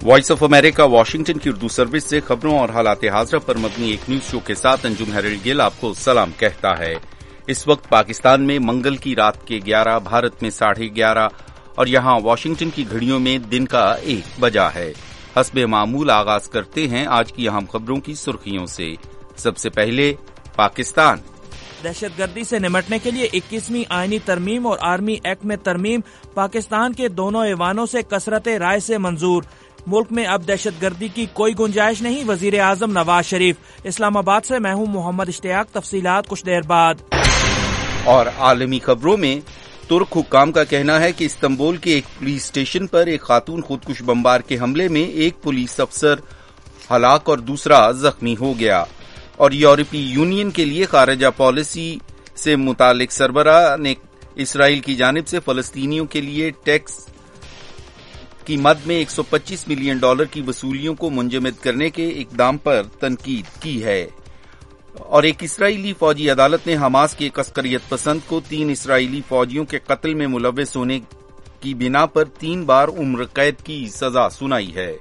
Voice of America Washington की Urdu service से खबरों और हालात हाज़िरा पर मबनी एक न्यूज शो के साथ अंजुम हैरिल गिल आपको सलाम कहता है। इस वक्त पाकिस्तान में मंगल की रात के 11, भारत में 11:30 और यहां वाशिंगटन की घड़ियों में दिन का 1 बजा है। हस्बे मामूल आगाज करते हैं आज की अहम खबरों की सुर्खियों से। सबसे पहले पाकिस्तान। दहशतगर्दी से निपटने के लिए 21वीं आईनी तरमीम और आर्मी एक्ट में तरमीम पाकिस्तान के दोनों ऐवानों से कसरत राय से मंजूर। मुल्क में अब दहशतगर्दी की कोई गुंजाइश नहीं, वजीर आजम नवाज शरीफ। इस्लामाबाद से मैं हूं मोहम्मद इश्तियाक, तफसीलात कुछ देर बाद। और आलमी खबरों में तुर्क हुक्काम का कहना है कि इस्तांबुल के एक पुलिस स्टेशन पर एक खातून खुदकुश बमबार के हमले में एक पुलिस अफसर हलाक और दूसरा जख्मी हो गया। और यूरोपीय यूनियन के लिए खारजा पॉलिसी से मुतालिक सरबराह ने इसराइल की जानिब से फलस्तीनियों के लिए टैक्स की मद में $125 मिलियन की वसूलियों को मुंजमद करने के इकदाम पर तनकीद की है। और एक इसराइली फौजी अदालत ने हमास के एक अस्करियत पसंद को 3 इसराइली फौजियों के कत्ल में मुलव्वस होने की बिना पर 3 बार उम्र कैद की सजा सुनाई है।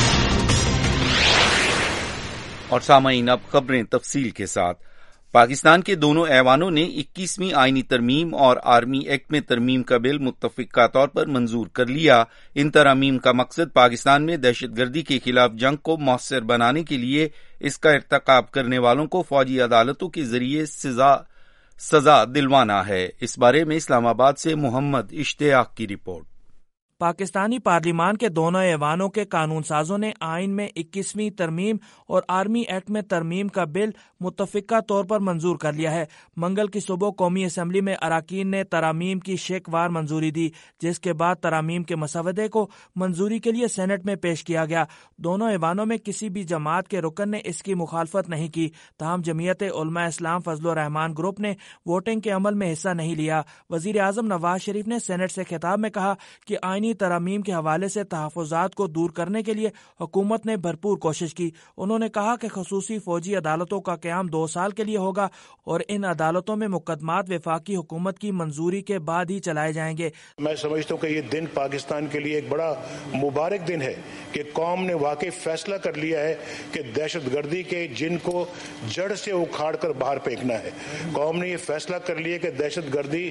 और सामईन अब खबरें तफसील के साथ। पाकिस्तान के दोनों ऐवानों ने 21वीं आईनी तरमीम और आर्मी एक्ट में तरमीम का बिल मुत्तफिका तौर पर मंजूर कर लिया। इन तरमीम का मकसद पाकिस्तान में दहशतगर्दी के खिलाफ जंग को मौसर बनाने के लिए इसका इर्तकाब करने वालों को फौजी अदालतों के जरिए सजा दिलवाना है। इस बारे में इस्लामाबाद से मोहम्मद इश्तियाक की रिपोर्ट। पाकिस्तानी पार्लिमान के दोनों ऐवानों के कानून साजों ने आइन में 21वीं तरमीम और आर्मी एक्ट में तरमीम का बिल मुत्तफिका तौर पर मंजूर कर लिया है। मंगल की सुबह कौमी असम्बली में अराकीन ने तरामीम की शेकवार मंजूरी दी, जिसके बाद तरामीम के मसवदे को मंजूरी के लिए सेनेट में पेश किया गया। दोनों ऐवानों में किसी भी जमात के रुकन ने इसकी मुखालफत नहीं की। ताहम जमीयत उलमा इस्लाम फजल रहमान ग्रुप ने वोटिंग के अमल में हिस्सा नहीं लिया। वजीर आजम नवाज शरीफ ने सेनेट से खिताब में कहा कि आईनी तरमीम के हवाले से तहफ़्फ़ुज़ात को दूर करने के लिए हुकूमत ने भरपूर कोशिश की। उन्होंने कहा कि ख़ुसूसी फौजी अदालतों का क़याम 2 साल के लिए होगा और इन अदालतों में मुकदमात वफाकी हुकूमत की मंजूरी के बाद ही चलाए जाएंगे। मैं समझता हूँ कि ये दिन पाकिस्तान के लिए एक बड़ा मुबारक दिन है कि कौम ने वाकई फैसला कर लिया है कि दहशतगर्दी के जिनको जड़ से उखाड़ कर बाहर फेंकना है। कौम ने ये फैसला कर लिया कि दहशतगर्दी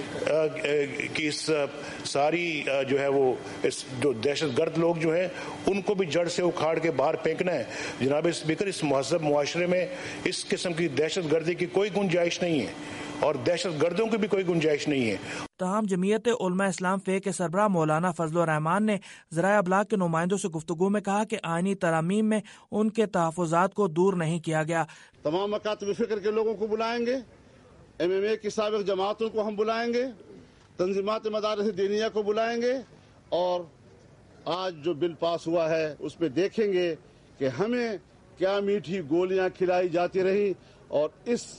की सारी जो है वो जो दहशतगर्द लोग जो हैं उनको भी जड़ से उखाड़ के बाहर फेंकना है। जनाब स्पीकर, इस महज़ब मुआशरे में इस किस्म की दहशतगर्दी की कोई गुंजाइश नहीं है और दहशतगर्दों की भी कोई गुंजाइश नहीं है। तमाम जमीयत उलमा इस्लाम फे के सरबराह मौलाना फजल रहमान ने ज़राए अबलाग के नुमाइंदों से गुफ्तगू में कहा कि आईनी तरामीम में उनके तहफ़्फ़ुज़ात को दूर नहीं किया गया। तमाम मकातब फ़िक्र के लोगों को बुलाएंगे, MMA की साबिक़ जमातों को हम बुलाएंगे, तंजीमात मदारिस दीनिया को बुलाएंगे और आज जो बिल पास हुआ है उसमें देखेंगे कि हमें क्या मीठी गोलियां खिलाई जाती रही और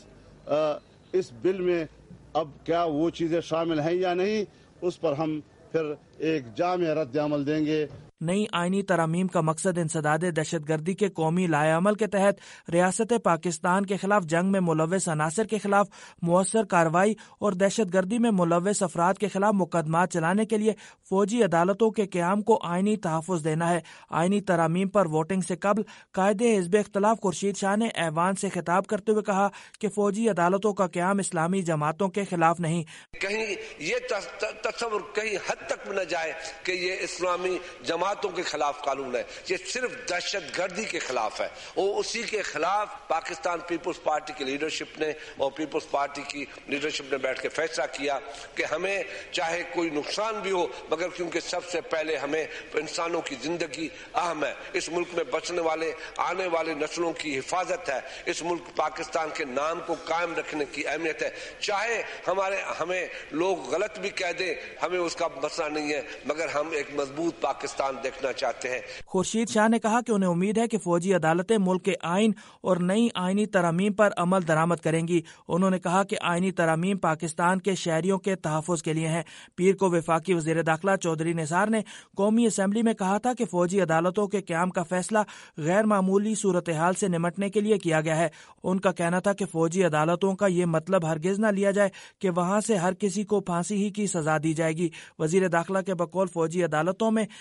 इस बिल में अब क्या वो चीजें शामिल हैं या नहीं, उस पर हम फिर एक जामे रद्द अमल देंगे। नई आईनी तरामीम का मकसद इंसदाद दहशतगर्दी के कौमी लाएअमल के तहत रियासत पाकिस्तान के खिलाफ जंग में मुलव्वस अनासर के खिलाफ मुअस्सर कार्रवाई और दहशतगर्दी में मुलव्वस अफराद के खिलाफ मुकदमात चलाने के लिए फौजी अदालतों के क़याम को आईनी तहफ़्फ़ुज़ देना है। आईनी तरामीम पर वोटिंग से कबल कायदे हिज़्ब इख्तिलाफ खुर्शीद शाह ने ऐवान से खिताब करते हुए कहा कि फौजी अदालतों का क़याम इस्लामी जमातों के खिलाफ नहीं। कहीं ये तस्वुर कहीं हद तक न जाए कि ये इस्लामी जमातों के खिलाफ कानून है, ये सिर्फ दहशतगर्दी के खिलाफ है और उसी के खिलाफ पाकिस्तान पीपल्स पार्टी की लीडरशिप ने और पीपल्स पार्टी की लीडरशिप ने बैठ के फैसला किया कि हमें चाहे कोई नुकसान भी हो मगर क्योंकि सबसे पहले हमें इंसानों की जिंदगी अहम है, इस मुल्क में बचने वाले आने वाले नस्लों की हिफाजत है, इस मुल्क पाकिस्तान के नाम को कायम रखने की अहमियत है। चाहे हमें लोग गलत भी कह दें, हमें उसका मसला नहीं है, मगर हम एक मजबूत पाकिस्तान देखना चाहते हैं। खुर्शीद शाह ने कहा कि उन्हें उम्मीद है कि फौजी अदालतें मुल्क के आइन और नई आईनी तरामीम पर अमल दरामद करेंगी। उन्होंने कहा कि आईनी तरामीम पाकिस्तान के शहरियों के तहफ़्फ़ुज़ के लिए हैं। पीर को वफाकी वज़ीर दाखिला चौधरी निसार ने कौमी असम्बली में कहा था कि फौजी अदालतों के क़याम का फैसला गैर मामूली सूरत हाल से निपटने के लिए किया गया है। उनका कहना था कि फौजी अदालतों का ये मतलब हरगिज न लिया जाए कि वहाँ से हर किसी को फांसी ही की सजा दी जाएगी। वज़ीर दाखिला के बकौल फौजी अदालतों में सिर्फ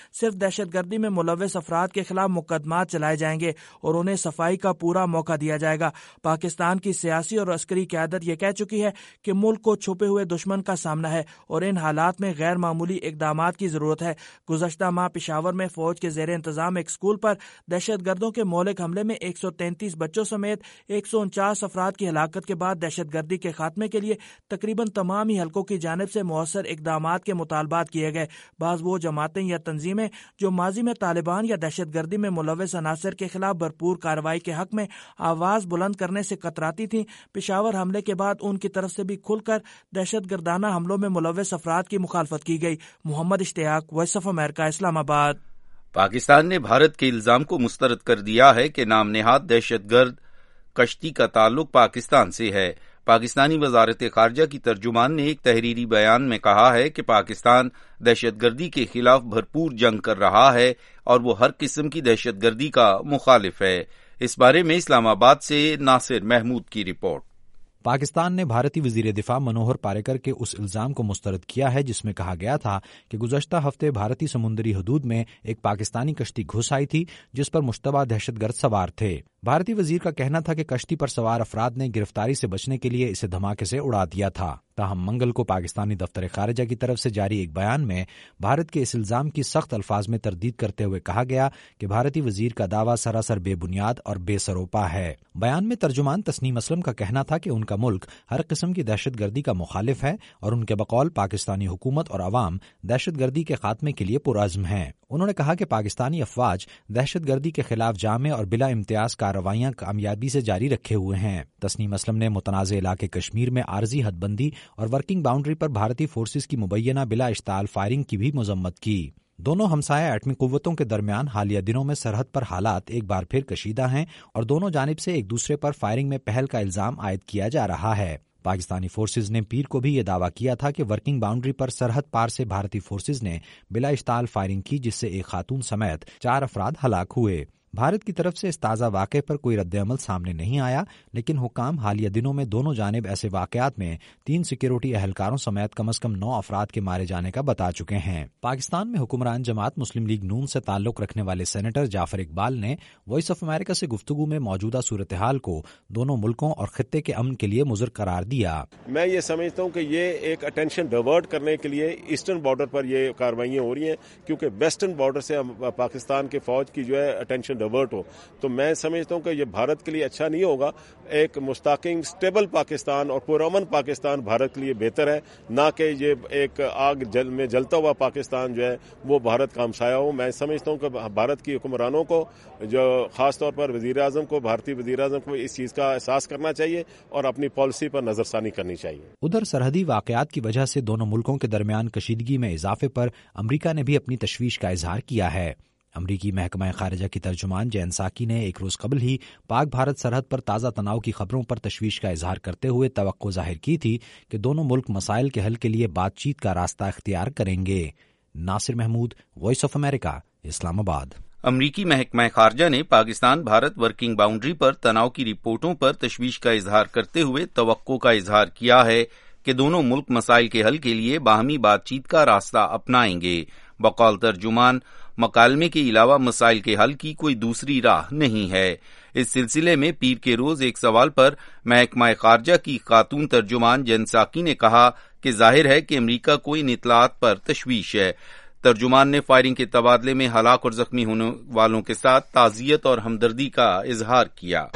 دہشت گردی میں ملوث افراد کے خلاف مقدمات چلائے جائیں گے اور انہیں صفائی کا پورا موقع دیا جائے گا۔ پاکستان کی سیاسی اور عسکری قیادت یہ کہہ چکی ہے کہ ملک کو چھپے ہوئے دشمن کا سامنا ہے اور ان حالات میں غیر معمولی اقدامات کی ضرورت ہے۔ گزشتہ ماہ پشاور میں فوج کے زیر انتظام ایک اسکول پر دہشت گردوں کے مہلک حملے میں 133 بچوں سمیت 149 افراد کی ہلاکت کے بعد دہشت گردی کے خاتمے کے لیے تقریباً تمام ہی حلقوں کی جانب سے مؤثر اقدامات کے مطالبات کیے گئے۔ بعض وہ جماعتیں یا تنظیمیں جو ماضی میں طالبان یا دہشت گردی میں ملوث عناصر کے خلاف بھرپور کارروائی کے حق میں آواز بلند کرنے سے کتراتی تھیں، پشاور حملے کے بعد ان کی طرف سے بھی کھل کر دہشت گردانہ حملوں میں ملوث افراد کی مخالفت کی گئی۔ محمد اشتیاق، وائس آف امریکہ، اسلام آباد۔ پاکستان نے بھارت کے الزام کو مسترد کر دیا ہے کہ نام نہاد دہشت گرد کشتی کا تعلق پاکستان سے ہے۔ پاکستانی وزارت خارجہ کی ترجمان نے ایک تحریری بیان میں کہا ہے کہ پاکستان دہشت گردی کے خلاف بھرپور جنگ کر رہا ہے اور وہ ہر قسم کی دہشت گردی کا مخالف ہے۔ اس بارے میں اسلام آباد سے ناصر محمود کی رپورٹ۔ پاکستان نے بھارتی وزیر دفاع منوہر پاریکر کے اس الزام کو مسترد کیا ہے جس میں کہا گیا تھا کہ گزشتہ ہفتے بھارتی سمندری حدود میں ایک پاکستانی کشتی گھس آئی تھی جس پر مشتبہ دہشت گرد سوار تھے۔ بھارتی وزیر کا کہنا تھا کہ کشتی پر سوار افراد نے گرفتاری سے بچنے کے لیے اسے دھماکے سے اڑا دیا تھا۔ تاہم منگل کو پاکستانی دفتر خارجہ کی طرف سے جاری ایک بیان میں بھارت کے اس الزام کی سخت الفاظ میں تردید کرتے ہوئے کہا گیا کہ بھارتی وزیر کا دعویٰ سراسر بے بنیاد اور بے سروپا ہے۔ بیان میں ترجمان تسنیم اسلم کا کہنا تھا کہ ان کا ملک ہر قسم کی دہشت گردی کا مخالف ہے اور ان کے بقول پاکستانی حکومت اور عوام دہشت گردی کے خاتمے کے لیے پرعزم ہیں۔ انہوں نے کہا کہ پاکستانی افواج دہشت گردی کے خلاف جامع اور بلا امتیاز کارروائیاں کامیابی سے جاری رکھے ہوئے ہیں۔ تسنیم اسلم نے متنازع علاقے کشمیر میں عارضی حد بندی اور ورکنگ باؤنڈری پر بھارتی فورسز کی مبینہ بلا اشتعال فائرنگ کی بھی مذمت کی۔ دونوں ہمسایہ ایٹمی قوتوں کے درمیان حالیہ دنوں میں سرحد پر حالات ایک بار پھر کشیدہ ہیں اور دونوں جانب سے ایک دوسرے پر فائرنگ میں پہل کا الزام عائد کیا جا رہا ہے۔ پاکستانی فورسز نے پیر کو بھی یہ دعویٰ کیا تھا کہ ورکنگ باؤنڈری پر سرحد پار سے بھارتی فورسز نے بلا اشتعال فائرنگ کی جس سے ایک خاتون سمیت 4 افراد ہلاک ہوئے۔ بھارت کی طرف سے اس تازہ واقعے پر کوئی رد عمل سامنے نہیں آیا، لیکن حکام حالیہ دنوں میں دونوں جانب ایسے واقعات میں 3 سیکیورٹی اہلکاروں سمیت کم از کم 9 افراد کے مارے جانے کا بتا چکے ہیں۔ پاکستان میں حکمران جماعت مسلم لیگ نون سے تعلق رکھنے والے سینیٹر جعفر اقبال نے وائس آف امریکہ سے گفتگو میں موجودہ صورتحال کو دونوں ملکوں اور خطے کے امن کے لیے مضر قرار دیا۔ میں یہ سمجھتا ہوں کہ یہ ایک اٹینشن ڈائیورٹ کرنے کے لیے ایسٹرن بارڈر پر یہ کارروائیاں ہو رہی ہیں، کیونکہ ویسٹرن بارڈر سے پاکستان کے فوج کی جو ہے اٹینشن ڈائیورٹ ہو، تو میں سمجھتا ہوں کہ یہ بھارت کے لیے اچھا نہیں ہوگا۔ ایک مستحکم سٹیبل پاکستان اور پرامن پاکستان بھارت کے لیے بہتر ہے، نہ کہ یہ ایک آگ میں جلتا ہوا پاکستان جو ہے وہ بھارت کا ہمسایہ ہو۔ میں سمجھتا ہوں کہ بھارت کی حکمرانوں کو، جو خاص طور پر وزیر اعظم کو، بھارتی وزیر اعظم کو اس چیز کا احساس کرنا چاہیے اور اپنی پالیسی پر نظر ثانی کرنی چاہیے۔ ادھر سرحدی واقعات کی وجہ سے دونوں ملکوں کے درمیان کشیدگی میں اضافے پر امریکہ نے بھی اپنی تشویش کا اظہار کیا ہے۔ امریکی محکمہ خارجہ کی ترجمان جین ساکی نے ایک روز قبل ہی پاک بھارت سرحد پر تازہ تناؤ کی خبروں پر تشویش کا اظہار کرتے ہوئے توقع ظاہر کی تھی کہ دونوں ملک مسائل کے حل کے لیے بات چیت کا راستہ اختیار کریں گے۔ Nasir Mahmood, Voice of America, Islamabad. امریکی محکمہ خارجہ نے پاکستان بھارت ورکنگ باؤنڈری پر تناؤ کی رپورٹوں پر تشویش کا اظہار کرتے ہوئے توقع کا اظہار کیا ہے کہ دونوں ملک مسائل کے حل کے لیے باہمی بات چیت کا راستہ اپنائیں گے۔ بقول ترجمان، مکالمے کے علاوہ مسائل کے حل کی کوئی دوسری راہ نہیں ہے۔ اس سلسلے میں پیر کے روز ایک سوال پر محکمہ خارجہ کی خاتون ترجمان جین ساکی نے کہا کہ ظاہر ہے کہ امریکہ کو ان اطلاعات پر تشویش ہے۔ ترجمان نے فائرنگ کے تبادلے میں ہلاک اور زخمی ہونے والوں کے ساتھ تعزیت اور ہمدردی کا اظہار کیا۔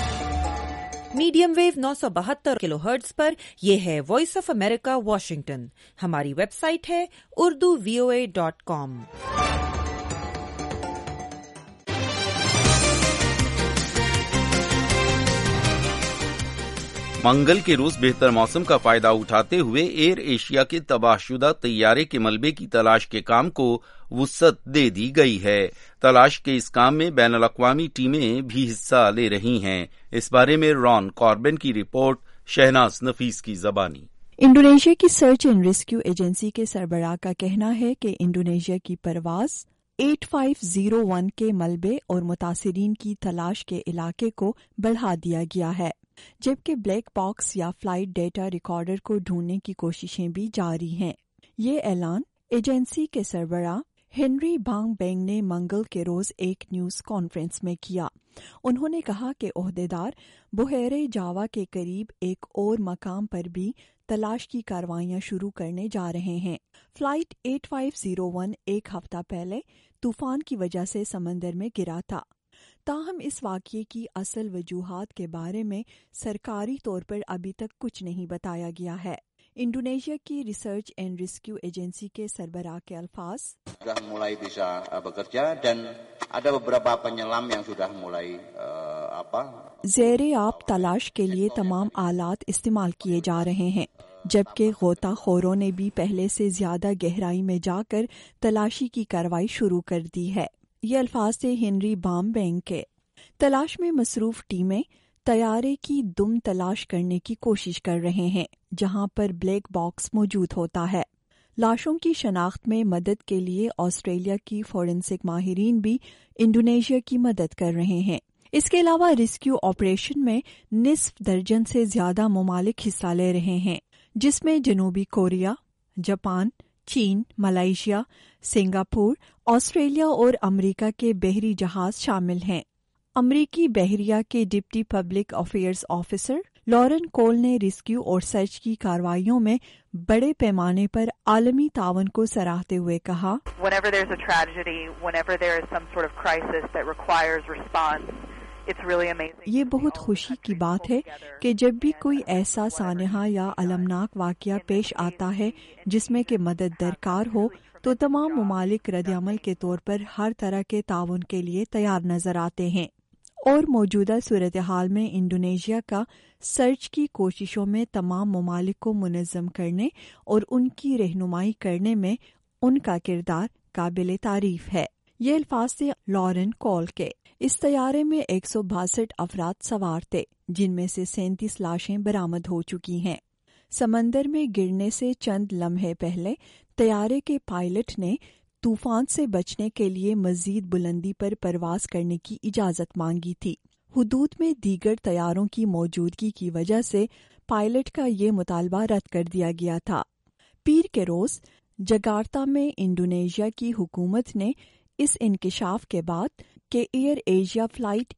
میڈیم ویو 972 کلو ہرٹز پر یہ ہے وائس آف امریکہ واشنگٹن۔ ہماری ویب سائٹ ہے urduvoa.com۔ منگل کے روز بہتر موسم کا فائدہ اٹھاتے ہوئے ایئر ایشیا کے تباہ شدہ طیارے کے ملبے کی تلاش کے کام کو وسعت دے دی گئی ہے۔ تلاش کے اس کام میں بین الاقوامی ٹیمیں بھی حصہ لے رہی ہیں۔ اس بارے میں رون کاربن کی رپورٹ، شہناز نفیس کی زبانی۔ انڈونیشیا کی سرچ اینڈ ریسکیو ایجنسی کے سربراہ کا کہنا ہے کہ انڈونیشیا کی پرواز 8501 کے ملبے اور متاثرین کی تلاش کے علاقے کو بڑھا دیا گیا ہے، جبکہ بلیک باکس یا فلائٹ ڈیٹا ریکارڈر کو ڈھونڈنے کی کوششیں بھی جاری ہیں۔ یہ اعلان ایجنسی کے سربراہ हेनरी बांग बेंग ने मंगल के रोज एक न्यूज कॉन्फ्रेंस में किया। उन्होंने कहा कि ओहदेदार बुहेरे जावा के करीब एक और मकाम पर भी तलाश की कार्रवाइयां शुरू करने जा रहे हैं। फ्लाइट 8501 एक हफ्ता पहले तूफान की वजह से समंदर में गिरा था। ताहम इस वाक़ये की असल वजूहात के बारे में सरकारी तौर पर अभी तक कुछ नहीं बताया गया है। इंडोनेशिया की रिसर्च एंड रेस्क्यू एजेंसी के सरबराह के अल्फाज, sudah mulai bisa bekerja dan ada beberapa penyelam yang sudah mulai ज़ेरे आप तलाश के लिए तमाम आलात इस्तेमाल किए जा रहे हैं, जबकि गोताखोरों ने भी पहले से ज्यादा गहराई में जाकर तलाशी की कार्रवाई शुरू कर दी है। ये अल्फाज थे हेनरी बाम बेंग के। तलाश में मसरूफ टीमें तैयारे की दुम तलाश करने की कोशिश कर रहे हैं, जहां पर ब्लैक बॉक्स मौजूद होता है। लाशों की शनाख्त में मदद के लिए ऑस्ट्रेलिया की फोरेंसिक माहिरीन भी इंडोनेशिया की मदद कर रहे हैं। इसके अलावा रेस्क्यू ऑपरेशन में निस्फ दर्जन से ज्यादा ममालिक हिस्सा ले रहे हैं, जिसमें जनूबी कोरिया, जापान, चीन, मलेशिया, सिंगापुर, ऑस्ट्रेलिया और अमेरिका के बहरी जहाज शामिल हैं। अमरीकी बहरिया के deputy public affairs officer Lauren Cole ने रेस्क्यू और सर्च की कार्रवाइयों में बड़े पैमाने पर आलमी तावन को सराहते हुए कहा, Whenever there's a tragedy, whenever there is some sort of crisis that requires response, it's really amazing. ये बहुत खुशी की बात है कि जब भी कोई ऐसा सानहा या अलमनाक वाकया पेश आता है जिसमें कि मदद दरकार हो, तो तमाम ममालिक रद्द-ए-अमल के तौर पर हर तरह के ताउन के लिए तैयार नजर आते हैं। और मौजूदा सूरत हाल में इंडोनेशिया का सर्च की कोशिशों में तमाम ममालिक को मुनज़्ज़म करने और उनकी रहनुमाई करने में उनका किरदार काबिल तारीफ है। ये अल्फाज थे लॉरेन कॉल के। इस तैयारे में 162 अफराद सवार थे, जिनमें से 37 लाशें बरामद हो चुकी हैं। समंदर में गिरने से चंद लम्हे पहले तैयारे के पायलट ने तूफान से बचने के लिए मजीद बुलंदी पर परवाज करने की इजाजत मांगी थी। हुदूद में दीगर तैयारों की मौजूदगी की वजह से पायलट का ये मुतालबा रद्द कर दिया गया था। पीर के रोज जकार्ता में इंडोनेशिया की हुकूमत ने इस इंकिशाफ के बाद कि एयर एशिया फ्लाइट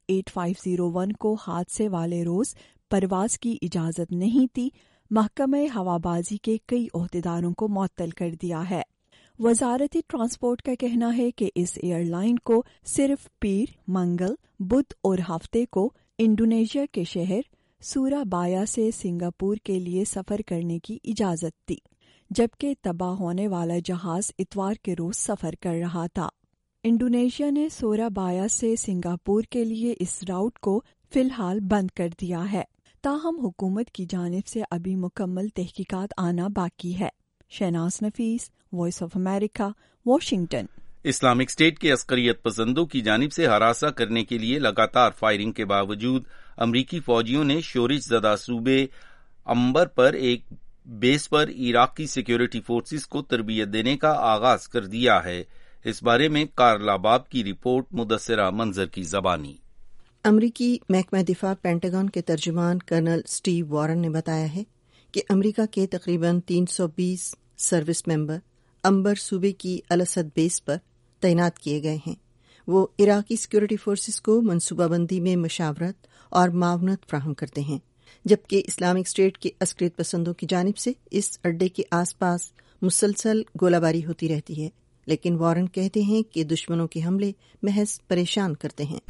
8501 को हादसे वाले रोज परवाज की इजाजत नहीं थी, महकमे हवाबाजी के कई ओहदेदारों को मुअत्तल कर दिया है। वजारती ट्रांसपोर्ट का कहना है कि इस एयरलाइन को सिर्फ पीर, मंगल, बुध और हफ्ते को इंडोनेशिया के शहर सूराबाया से सिंगापुर के लिए सफर करने की इजाजत थी, जबकि तबाह होने वाला जहाज इतवार के रोज सफर कर रहा था। इंडोनेशिया ने सूराबाया से सिंगापुर के लिए इस राउट को फिलहाल बंद कर दिया है, ताहम हुकूमत की जानिब से अभी मुकम्मल तहकीकात आना बाकी है। Shahnaz Nafees, Voice of America, Washington. Islamic State के अस्करियत पसंदों की जानिब से हरासा करने के लिए लगातार फायरिंग के बावजूद अमरीकी फौजियों ने शोरिश ज़दा सूबे अंबर पर एक बेस पर इराकी सिक्योरिटी फोर्सेस को तरबियत देने का आगाज कर दिया है। इस बारे में कार्ला बाब की रिपोर्ट, मुदस्सिरा मंजर की जबानी। अमरीकी महकमा दिफा पेंटागन के तर्जुमान कर्नल स्टीव वॉरन ने बताया है कि अमरीका के तकरीबन 320 सर्विस मेंबर अंबर सूबे की अलअसद बेस पर तैनात किए गए हैं। वो इराकी सिक्योरिटी फोर्सेस को मनसूबाबंदी में मशावरत और मावनत फ्राहम करते हैं, जबकि इस्लामिक स्टेट के अस्करियत पसंदों की जानिब से इस अड्डे के आसपास मुसलसल गोलाबारी होती रहती है। लेकिन वॉरन कहते हैं कि दुश्मनों के हमले महज परेशान करते हैं।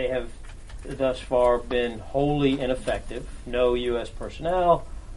Thus far been wholly ineffective. No U.S. personnel,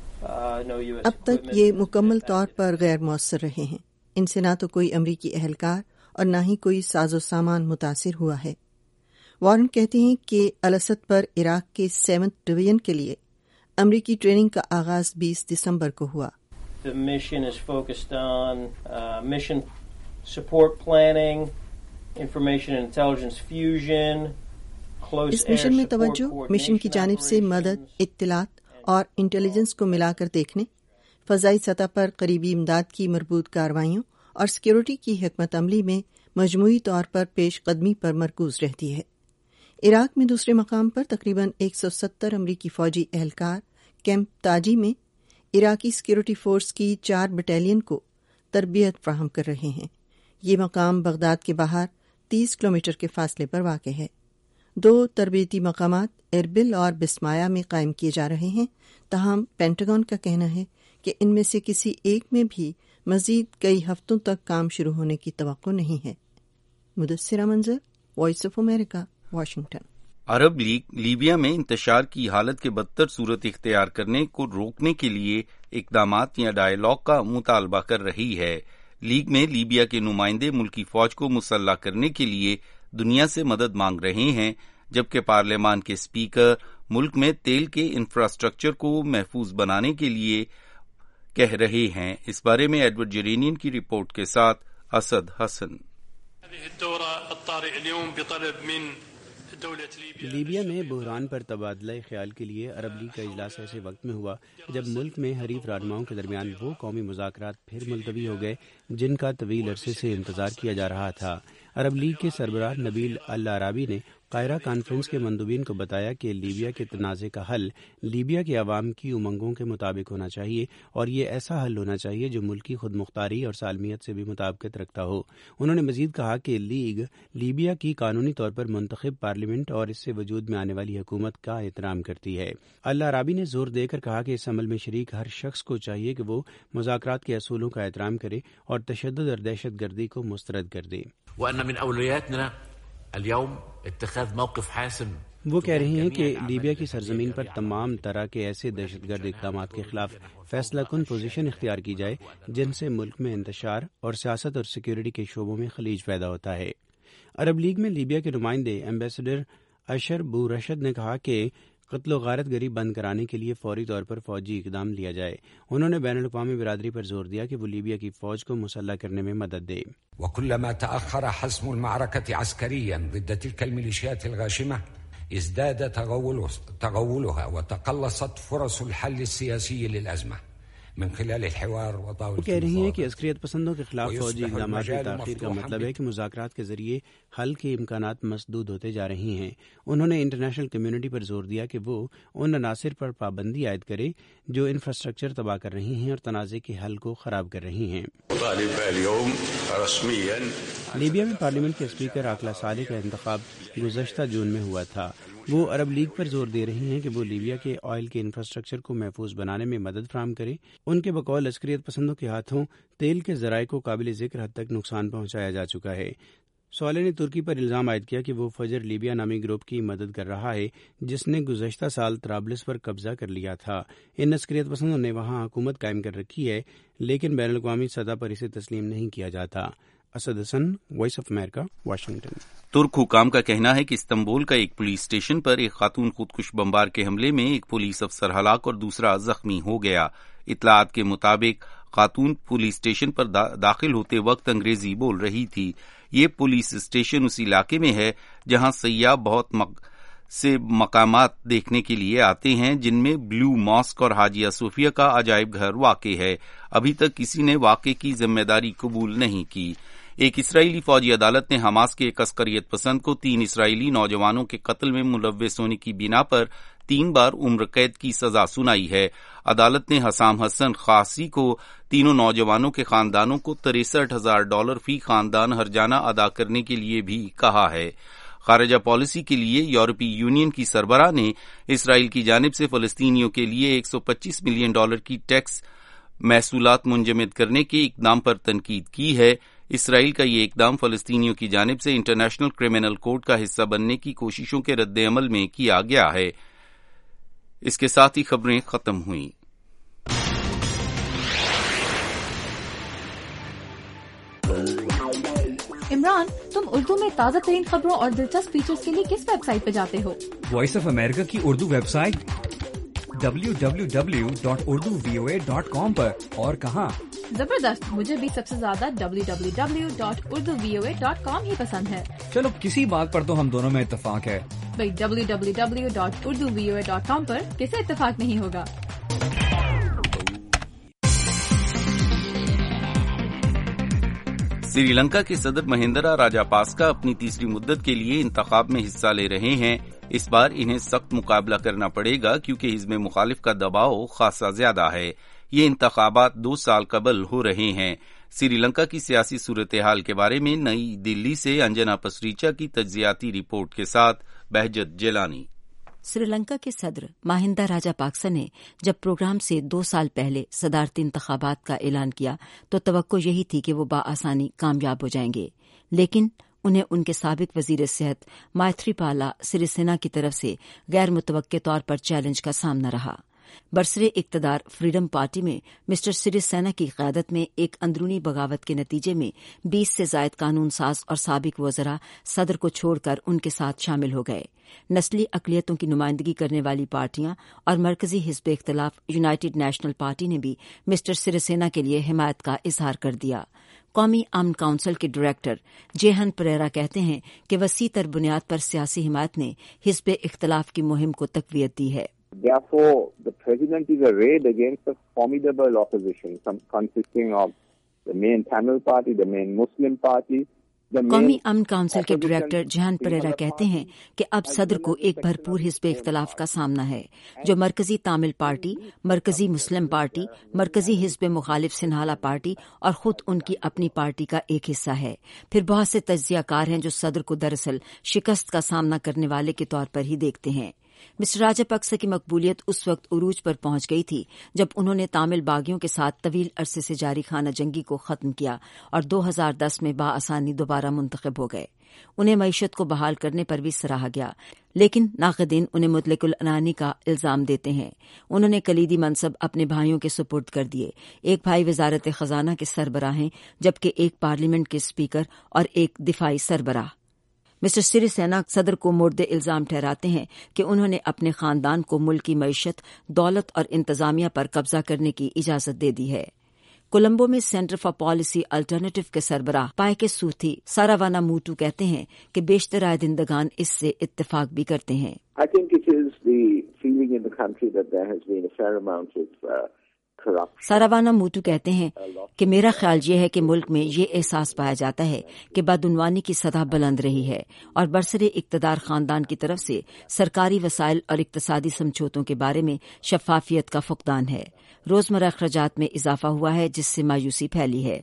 no U.S. अब तक ये मुकम्मल तौर पर गैर मौसर रहे हैं। इनसे ना तो कोई अमरीकी अहलकार और ना ही कोई साजो सामान मुतासिर हुआ है। वॉरन कहते हैं कि अलअसद पर इराक के 7th डिवीजन के लिए अमरीकी ट्रेनिंग का आगाज 20 दिसंबर को हुआ। The mission is focused on mission support planning, information and intelligence fusion. इस मिशन में तवज्जो मिशन की जानिब से मदद, इत्तलात और इंटेलिजेंस को मिलाकर देखने, फ़ज़ाई सतह पर करीबी इमदाद की मरबूत कार्रवाइयों और सिक्योरिटी की हिकमत अमली में मजमूई तौर पर पेश कदमी पर मरकूज रहती है। इराक में दूसरे मकाम पर तकरीबन 170 अमरीकी फौजी एहलकार कैंप ताजी में इराकी सिक्योरिटी फोर्स की 4 बटालियन को तरबियत फ्राहम कर रहे हैं। یہ مقام بغداد کے باہر 30 کلومیٹر کے فاصلے پر واقع ہے۔ 2 تربیتی مقامات اربل اور بسمایا میں قائم کیے جا رہے ہیں، تاہم پینٹاگن کا کہنا ہے کہ ان میں سے کسی ایک میں بھی مزید کئی ہفتوں تک کام شروع ہونے کی توقع نہیں ہے۔ Mudassira Manzar, Voice of America, Washington. Arab League Libya میں انتشار کی حالت کے بدتر صورت اختیار کرنے کو روکنے کے لیے اقدامات یا ڈائیلاگ کا مطالبہ کر رہی ہے۔ لیگ میں لیبیا کے نمائندے ملکی فوج کو مسلح کرنے کے لیے دنیا سے مدد مانگ رہے ہیں، جبکہ پارلیمان کے اسپیکر ملک میں تیل کے انفراسٹرکچر کو محفوظ بنانے کے لیے کہہ رہے ہیں۔ اس بارے میں ایڈورڈ جرینین کی رپورٹ کے ساتھ اسد حسن۔ لیبیا میں بحران پر تبادلہ خیال کے لیے عرب لیگ کا اجلاس ایسے وقت میں ہوا جب ملک میں حریف رہنماؤں کے درمیان وہ قومی مذاکرات پھر ملتوی ہو گئے جن کا طویل عرصے سے انتظار کیا جا رہا تھا۔ عرب لیگ کے سربراہ نبیل العرابی نے قاہرہ کانفرنس کے مندوبین کو بتایا کہ لیبیا کے تنازع کا حل لیبیا کے عوام کی امنگوں کے مطابق ہونا چاہیے اور یہ ایسا حل ہونا چاہیے جو ملک کی خود مختاری اور سالمیت سے بھی مطابقت رکھتا ہو۔ انہوں نے مزید کہا کہ لیگ لیبیا کی قانونی طور پر منتخب پارلیمنٹ اور اس سے وجود میں آنے والی حکومت کا احترام کرتی ہے۔ العرابی نے زور دے کر کہا کہ اس عمل میں شریک ہر شخص کو چاہیے کہ وہ مذاکرات کے اصولوں کا احترام کرے اور تشدد اور دہشت گردی کو مسترد کر دے۔ وأن من أولوياتنا اليوم اتخاذ موقف حاسم۔ وہ کہہ رہے ہیں کہ لیبیا کی سرزمین پر تمام طرح کے ایسے دہشت گرد اقدامات کے خلاف فیصلہ کن پوزیشن اختیار کی جائے جن سے ملک میں انتشار اور سیاست اور سیکیورٹی کے شعبوں میں خلیج پیدا ہوتا ہے۔ عرب لیگ میں لیبیا کے نمائندے ایمبیسڈر اشر بو رشد نے کہا کہ قتل و غارت گری بند کرانے کے لیے فوری طور پر فوجی اقدام لیا جائے۔ انہوں نے بین الاقوامی برادری پر زور دیا کہ وہ لیبیا کی فوج کو مسلح کرنے میں مدد دے۔ وكلما تأخر حسم المعركة عسكريا ضد تلك الميليشيات الغاشمة ازداد تغولها وتقلصت فرص الحل السياسي للأزمة من خلال الحوار وطاولة۔ وہ کہہ رہی ہیں کہ عسکریت پسندوں کے خلاف فوجی اقدامات میں تاخیر کا مطلب ہے کہ مذاکرات کے ذریعے حل کے امکانات مسدود ہوتے جا رہے ہیں۔ انہوں نے انٹرنیشنل کمیونٹی پر زور دیا کہ وہ ان عناصر پر پابندی عائد کرے جو انفراسٹرکچر تباہ کر رہی ہیں اور تنازع کے حل کو خراب کر رہی ہیں۔ لیبیا میں پارلیمنٹ کے اسپیکر عاقلہ صالح کا انتخاب گزشتہ جون میں ہوا تھا۔ وہ عرب لیگ پر زور دے رہی ہیں کہ وہ لیبیا کے آئل کے انفراسٹرکچر کو محفوظ بنانے میں مدد فراہم کرے۔ ان کے بقول عسکریت پسندوں کے ہاتھوں تیل کے ذرائع کو قابل ذکر حد تک نقصان پہنچایا جا چکا ہے۔ صالح نے ترکی پر الزام عائد کیا کہ وہ فجر لیبیا نامی گروپ کی مدد کر رہا ہے جس نے گزشتہ سال طرابلس پر قبضہ کر لیا تھا۔ ان عسکریت پسندوں نے وہاں حکومت قائم کر رکھی ہے لیکن بین الاقوامی سطح پر اسے تسلیم نہیں کیا جاتا۔ Asad Hasan, Voice of America, Washington. ترک حکام کا کہنا ہے کہ استنبول کا ایک پولیس اسٹیشن پر ایک خاتون خودکش بمبار کے حملے میں ایک پولیس افسر ہلاک اور دوسرا زخمی ہو گیا۔ اطلاعات کے مطابق خاتون پولیس اسٹیشن پر داخل ہوتے وقت انگریزی بول رہی تھی۔ یہ پولیس اسٹیشن اس علاقے میں ہے جہاں سیاح بہت سے مقامات دیکھنے کے لیے آتے ہیں جن میں بلیو ماسک اور حاجیہ صوفیہ کا عجائب گھر واقع ہے۔ ابھی تک کسی نے واقعے کی ذمہ داری قبول نہیں کی۔ ایک اسرائیلی فوجی عدالت نے حماس کے ایک عسکریت پسند کو 3 اسرائیلی نوجوانوں کے قتل میں ملوث ہونے کی بنا پر 3 بار عمر قید کی سزا سنائی ہے۔ عدالت نے حسام حسن خاصی کو تینوں نوجوانوں کے خاندانوں کو $63,000 فی خاندان ہرجانہ ادا کرنے کے لیے بھی کہا ہے۔ خارجہ پالیسی کے لیے یورپی یونین کی سربراہ نے اسرائیل کی جانب سے فلسطینیوں کے لیے $125 ملین کی ٹیکس محصولات منجمد کرنے کے اقدام پر تنقید کی ہے۔ اسرائیل کا یہ اقدام فلسطینیوں کی جانب سے انٹرنیشنل کرمنل کورٹ کا حصہ بننے کی کوششوں کے رد عمل میں کیا گیا ہے۔ اس کے ساتھ ہی خبریں ختم ہوئیں۔ عمران، تم اردو میں تازہ ترین خبروں اور دلچسپ فیچرز کے لیے کس ویب سائٹ پہ جاتے ہو؟ وائس آف امریکہ کی اردو ویب سائٹ www.urduvoa.com پر۔ اور کہاں؟ زبردست، مجھے بھی سب سے زیادہ www.urduvoa.com ہی پسند ہے۔ چلو کسی بات پر تو ہم دونوں میں اتفاق ہے۔ بھئی www.urduvoa.com پر کسے اتفاق نہیں ہوگا؟ سری لنکا کے صدر مہندرا راجا پاسکا اپنی تیسری مدت کے لیے انتخاب میں حصہ لے رہے ہیں۔ اس بار انہیں سخت مقابلہ کرنا پڑے گا کیونکہ حزب مخالف کا دباؤ خاصا زیادہ ہے۔ یہ انتخابات 2 سال قبل ہو رہے ہیں۔ श्री लंका की सियासी सूरत-ए-हाल के बारे में नई दिल्ली से अंजना पसरीचा की तज्जियाती रिपोर्ट के साथ बहजत जेलानी। श्रीलंका के सदर महिंदा राजापाक्सा ने जब प्रोग्राम से 2 साल पहले सदारती इंतखाबात का ऐलान किया तो तवक्को यही थी कि वो बाआसानी कामयाब हो जाएंगे, लेकिन उन्हें उनके साबिक वजीर सेहत मैत्रीपाला सिरिसेना की तरफ से गैर मुतवक्के तौर पर चैलेंज का सामना रहा। बरसरे इक्तदार फ्रीडम पार्टी में मिस्टर सिरिसेना की क़यादत में एक अंदरूनी बगावत के नतीजे में 20 से ज़ायद कानून साज और साबिक वज़रा सदर को छोड़कर उनके साथ शामिल हो गए। नस्ली अक़लियतों की नुमाइंदगी करने वाली पार्टियां और मरकजी हिज़्ब इख्तिलाफ यूनाइटेड नेशनल पार्टी ने भी मिस्टर सिरिसेना के लिए हिमायत का इजहार कर दिया। कौमी अमन काउंसिल के डायरेक्टर जेहन परेरा कहते हैं कि वसी तर बुनियाद पर सियासी हिमायत ने हिज़्ब इख्तिलाफ की मुहिम को तक़वियत दी है। Therefore, the president is arrayed against a formidable opposition, consisting of the main Tamil party, the main Muslim party. कौमी अमन काउंसिल के डायरेक्टर जेहन परेरा कहते हैं कि अब सदर को एक भरपूर हिज़्ब इख्तिलाफ का सामना है, जो मरकजी तामिल पार्टी, मरकजी मुस्लिम पार्टी, मरकजी हिज़्ब मुखालिफ सिन्हाला पार्टी और खुद उनकी अपनी पार्टी का एक हिस्सा है। फिर बहुत से तज्जियाकार हैं जो सदर को दरअसल शिकस्त का सामना करने वाले के तौर पर ही देखते हैं। मिस्टर राजापक्सा की मकबूलियत उस वक्त उरूज पर पहुंच गई थी जब उन्होंने तामिल बागियों के साथ तवील अरसे से जारी खाना जंगी को खत्म किया और 2010 में बाआसानी दोबारा मुंतखब हो गए। उन्हें मईशत को बहाल करने पर भी सराहा गया, लेकिन नाक़दीन उन्हें मुतलकुल अनानी का इल्जाम देते हैं। उन्होंने कलीदी मनसब अपने भाइयों के सुपुर्द कर दिए। एक भाई वजारत खजाना के सरबराह हैं, जबकि एक पार्लियामेंट के स्पीकर और एक दिफाई सरबराह। मिस्टर सिरिसेना सदर को मुर्दे इल्जाम ठहराते हैं कि उन्होंने अपने खानदान को मुल्क की मईशत, दौलत और इंतजामिया पर कब्जा करने की इजाजत दे दी है। कोलंबो में सेंटर फॉर पॉलिसी अल्टरनेटिव के सरबराह पायके सूथी सारावाना मूटू कहते हैं कि बेशतर आए दिंदगान इससे इत्तेफाक भी करते हैं। I think it is the feeling in the country that there has been a fair amount of सारावाना मूटू कहते हैं कि मेरा ख्याल ये है कि मुल्क में ये एहसास पाया जाता है कि बदउनवानी की सतह बुलंद रही है और बरसरे इक्तदार खानदान की तरफ से सरकारी वसाइल और इक्तसादी समझौतों के बारे में शफाफियत का फुकदान है। रोजमर्रा अखराजात में इजाफा हुआ है, जिससे मायूसी फैली है।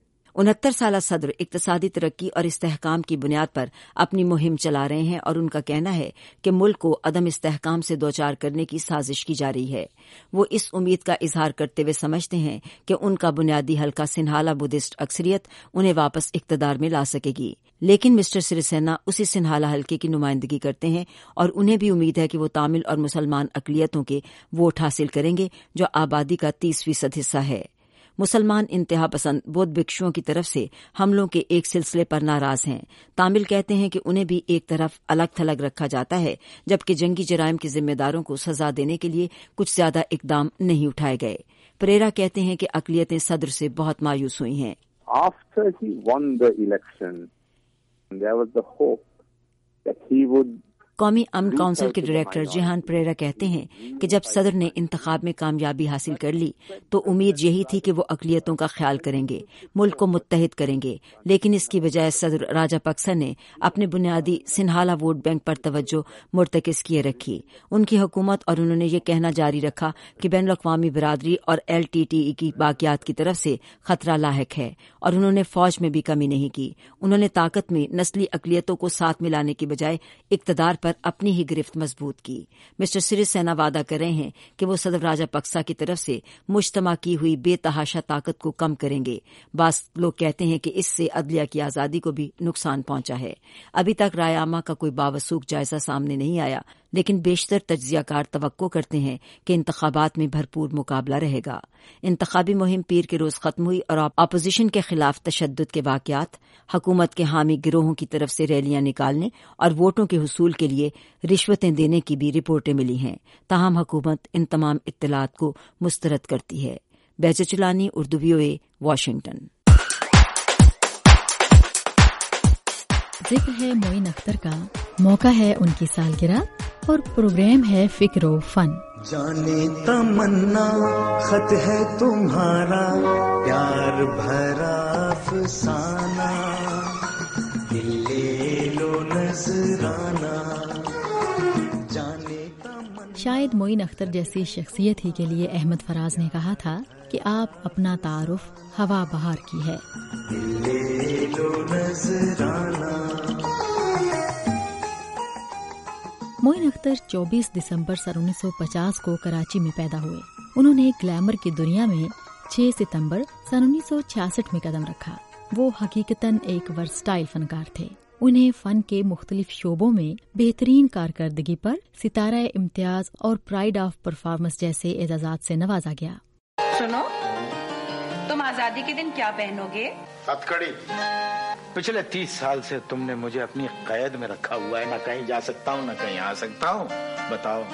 69 साला सदर इक्तसादी तरक्की और इस्तेहकाम की बुनियाद पर अपनी मुहिम चला रहे हैं और उनका कहना है कि मुल्क को अदम इस्तेहकाम से दोचार करने की साजिश की जा रही है। वो इस उम्मीद का इजहार करते हुए समझते हैं कि उनका बुनियादी हल्का सिन्हाला बुद्धिस्ट अक्सरियत उन्हें वापस इक्तदार में ला सकेगी। लेकिन मिस्टर सिरिसेना उसी सिन्हाला हल्के की नुमाइंदगी करते हैं और उन्हें भी उम्मीद है कि वो तामिल और मुसलमान अक़लियतों के वोट हासिल करेंगे, जो आबादी का 30% हिस्सा है। मुसलमान इंतहा पसंद बौद्ध भिक्षुओं की तरफ से हमलों के एक सिलसिले पर नाराज हैं। तामिल कहते हैं कि उन्हें भी एक तरफ अलग थलग रखा जाता है, जबकि जंगी जराइम के जिम्मेदारों को सजा देने के लिए कुछ ज्यादा इकदाम नहीं उठाए गए। परेरा कहते हैं कि अक़लियतें सदर से बहुत मायूस हुई हैं। After he won the election, there was the hope that he would कौमी अमन काउंसिल के डायरेक्टर जेहान परेरा कहते हैं कि जब सदर ने इंतखाब में कामयाबी हासिल कर ली तो उम्मीद यही थी कि वो अक़लियतों का ख्याल करेंगे, मुल्क को मुत्तहिद करेंगे, लेकिन इसकी बजाय सदर राजापक्सा ने अपने बुनियादी सिन्हाला वोट बैंक पर तवज्जो मुर्तकिज़ किए रखी। उनकी हुकूमत और उन्होंने ये कहना जारी रखा कि बैनुल अक़वामी बिरादरी और LTTE की बाक़ियात की तरफ से खतरा लाहिक है, और उन्होंने फौज में भी कमी नहीं की। उन्होंने ताकत में नस्ली अक़लियतों को साथ मिलाने की बजाय इक़्तिदार पर अपनी ही गिरफ्त मजबूत की। मिस्टर सिरिसेना वादा कर रहे हैं कि वो सदर राजापक्सा की तरफ से मुज्तमा की हुई बेतहाशा ताकत को कम करेंगे। बास लोग कहते हैं कि इससे अदलिया की आज़ादी को भी नुकसान पहुंचा है। अभी तक राय आमा का कोई बावसूख जायजा सामने नहीं आया, लेकिन बेशतर तज्जियाकार तवक्को करते हैं कि इंतखाबात में भरपूर मुकाबला रहेगा। इंतखाबी मुहिम पीर के रोज खत्म हुई और अपोजिशन के खिलाफ तशद्दुद के वाक़यात, हुकूमत के हामी गिरोहों की तरफ से रैलियां निकालने और वोटों के हुसूल के लिए रिश्वतें देने की भी रिपोर्टें मिली हैं। ताहम हुकूमत इन तमाम इत्तलात को मुस्तरद करती है। Bahjat Chulani, Urdu VOA, Washington. जिक्र है मोइन अख्तर का, मौका है उनकी सालगिरह और प्रोग्राम है फिक्रो फन। जाने तमन्ना खत है तुम्हारा, प्यार भरा अफसाना, दिल ले लो नजराना। شاید معین اختر جیسی شخصیت ہی کے لیے احمد فراز نے کہا تھا کہ آپ اپنا تعارف ہوا بہار کی ہے۔ معین اختر 24 دسمبر سن 1950 کو کراچی میں پیدا ہوئے۔ انہوں نے گلیمر کی دنیا میں 6 ستمبر سن 1966 میں قدم رکھا۔ وہ حقیقتاً ایک ورسٹائل فنکار تھے۔ انہیں فن کے مختلف شعبوں میں بہترین کارکردگی پر ستارہ امتیاز اور پرائڈ آف پرفارمنس جیسے اعزازات سے نوازا گیا۔ سنو، تم آزادی کے دن کیا پہنو گے؟ ہتھکڑی۔ پچھلے 30 سال سے تم نے مجھے اپنی قید میں رکھا ہوا ہے، نہ کہیں جا سکتا ہوں نہ کہیں آ سکتا ہوں۔ بتاؤ،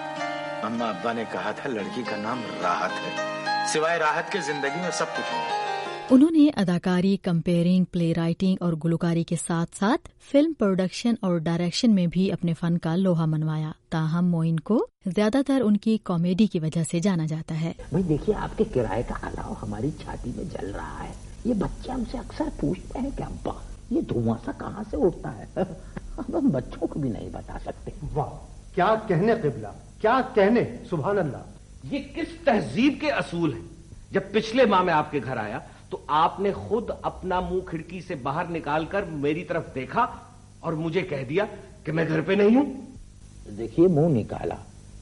اما ابا نے کہا تھا لڑکی کا نام راحت ہے، سوائے راحت کے زندگی میں سب کچھ ہے۔ انہوں نے اداکاری، کمپیئرنگ، پلے رائٹنگ اور گلوکاری کے ساتھ ساتھ فلم پروڈکشن اور ڈائریکشن میں بھی اپنے فن کا لوہا منوایا۔ تاہم معین کو زیادہ تر ان کی کامیڈی کی وجہ سے جانا جاتا ہے۔ بھائی دیکھیے، آپ کے کرائے کا علاوہ ہماری چھاتی میں جل رہا ہے۔ یہ بچے ہم سے اکثر پوچھتے ہیں کہ ابا یہ دھواں سا کہاں سے اٹھتا ہے؟ اب ہم بچوں کو بھی نہیں بتا سکتے۔ واہ، کیا کہنے قبلہ، کیا کہنے، سبحان اللہ۔ یہ کس تہذیب کے اصول ہیں؟ جب پچھلے ماہ میں آپ کے گھر آیا تو آپ نے خود اپنا منہ کھڑکی سے باہر نکال کر میری طرف دیکھا اور مجھے کہہ دیا کہ میں گھر پہ نہیں ہوں۔ دیکھیے، منہ نکالا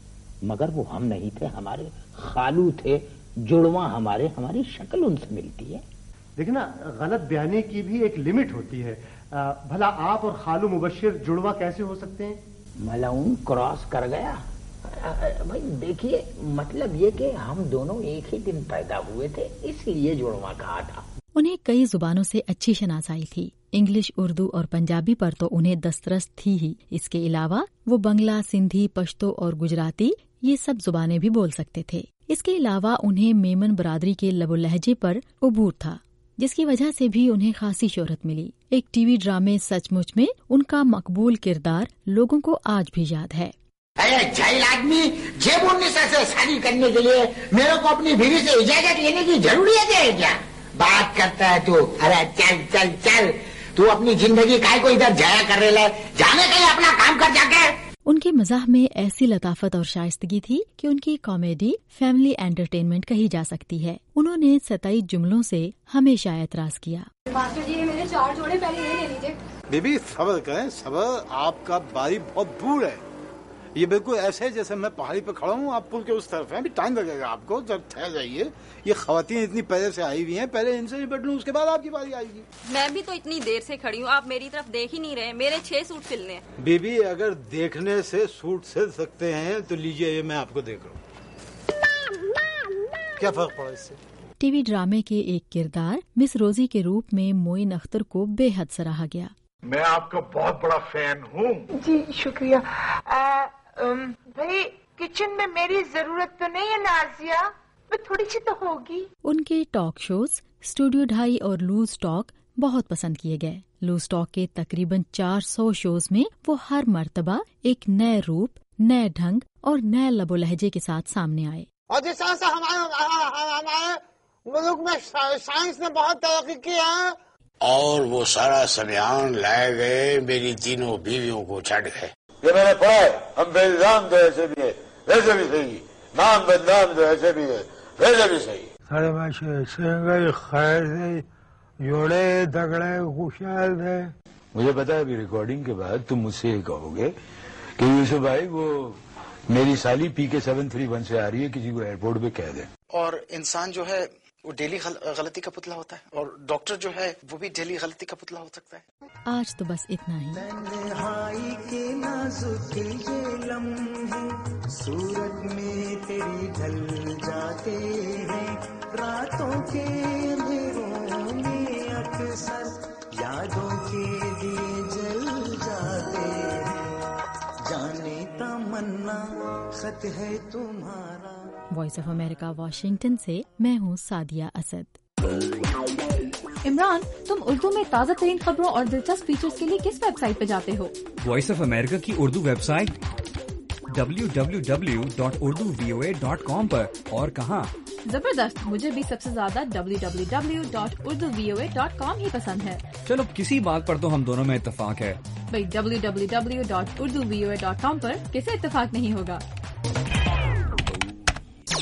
مگر وہ ہم نہیں تھے، ہمارے خالو تھے، جڑواں ہماری شکل ان سے ملتی ہے۔ دیکھنا، غلط بیانی کی بھی ایک لمٹ ہوتی ہے۔ بھلا آپ اور خالو مبشر جڑواں کیسے ہو سکتے ہیں؟ ملعون کراس کر گیا۔ بھائی دیکھیے، مطلب یہ کہ ہم دونوں ایک ہی دن پیدا ہوئے تھے، اس لیے جڑواں کہا تھا۔ انہیں کئی زبانوں سے اچھی شناسائی تھی۔ انگلش، اردو اور پنجابی پر تو انہیں دسترس تھی ہی۔ اس کے علاوہ وہ بنگلہ، سندھی، پشتو اور گجراتی یہ سب زبانیں بھی بول سکتے تھے۔ اس کے علاوہ انہیں میمن برادری کے لب و لہجے پر عبور تھا، جس کی وجہ سے بھی انہیں خاصی شہرت ملی۔ ایک ٹی وی ڈرامے سچ مچ میں ان کا مقبول کردار لوگوں کو آج بھی یاد ہے۔ جاہل آدمی، جیب 19 سے شادی کرنے کے لیے میرے کو اپنی بیوی سے اجازت لینے کی ضروریت ہے کیا؟ بات کرتا ہے تو، ارے چل چل چل، تو اپنی زندگی کائے کو ادھر جایا کر رہے، جانے کے لیے اپنا کام کر جا کے۔ ان کے مزاح میں ایسی لطافت اور شائستگی تھی کہ ان کی کامیڈی فیملی انٹرٹینمنٹ کہی جا سکتی ہے۔ انہوں نے 27 جملوں سے ہمیشہ اعتراض کیا۔ ماسٹر جی، میرے 4 جوڑے پہلے یہ لے لیجیے۔ بیبی صبر کریں، صبر، آپ کا باری بہت دور ہے۔ یہ بالکل ایسے جیسے میں پہاڑی پہ کھڑا ہوں، آپ پل کے اس طرف ہیں، ٹائم لگے گا آپ کو، جب ٹھہر جائیے۔ یہ خواتین اتنی پہلے سے آئی ہوئی ہیں، پہلے ان سے نپٹ لوں، اس کے بعد آپ کی باری آئے گی۔ میں بھی تو اتنی دیر سے کھڑی ہوں، آپ میری طرف دیکھ ہی نہیں رہے۔ میرے 6 سوٹ سلنے ہیں۔ بیبی اگر دیکھنے سے سوٹ سل سکتے ہیں تو لیجئے، یہ میں آپ کو دیکھ رہا ہوں، کیا فرق پڑا اس سے؟ ٹی وی ڈرامے کے ایک کردار مس روزی کے روپ میں معین اختر کو بے حد سراہا گیا۔ میں آپ کا بہت بڑا فین ہوں۔ جی شکریہ۔ بھائی کچن میں میری ضرورت تو نہیں ہے نازیہ، میں تھوڑی سی تو ہوگی۔ ان کے ٹاک شوز اسٹوڈیو 2.5 اور لوز ٹاک بہت پسند کیے گئے۔ لوز ٹاک کے تقریباً 400 شوز میں وہ ہر مرتبہ ایک نئے روپ، نئے ڈھنگ اور نئے لب و لہجے کے ساتھ سامنے آئے۔ اور جس طرح سے ہمارے ملک میں سائنس نے بہت ترقی کی ہے، اور وہ سارا سمیان لائے گئے، میری تینوں بیویوں کو چھڑ گئے۔ یہ میں نے پڑھا ہے، ہم بے الزام تو ایسے بھی ہے ویسے بھی صحیح، نام بدنام تو ایسے بھی ہے ویسے بھی صحیح۔ سارے باشے سنگل خیر سے جوڑے دگڑے خوشحال تھے۔ مجھے پتا ہے ابھی ریکارڈنگ کے بعد تم مجھ سے یہ کہو گے کہ یوسف بھائی وہ میری سالی PK731 سے آ رہی ہے، کسی کو ایئرپورٹ پہ کہہ دیں۔ اور انسان جو ہے وہ ڈیلی غلطی کا پتلا ہوتا ہے، اور ڈاکٹر جو ہے وہ بھی ڈیلی غلطی کا پتلا ہو سکتا ہے۔ آج تو بس اتنا ہی۔ تنہائی کے نازک یہ لمحے صورت میں تیری ڈھل جاتے ہیں، راتوں کے اندھیروں میں اکثر یادوں کے دیے جل جاتے ہیں، جانے تمنا خط ہے تمہارا۔ وائس آف امریکہ واشنگٹن سے میں ہوں سعدیہ اسد۔ عمران، تم اردو میں تازہ ترین خبروں اور دلچسپ فیچرز کے لیے کس ویب سائٹ پہ جاتے ہو؟ وائس آف امریکہ کی اردو ویب سائٹ www.urduvoa.com پر، اور کہاں؟ زبردست، مجھے بھی سب سے زیادہ www.urduvoa.com ہی پسند ہے۔ چلو کسی بات پر تو ہم دونوں میں اتفاق ہے۔ بھائی www.urduvoa.com پر کسے اتفاق نہیں ہوگا؟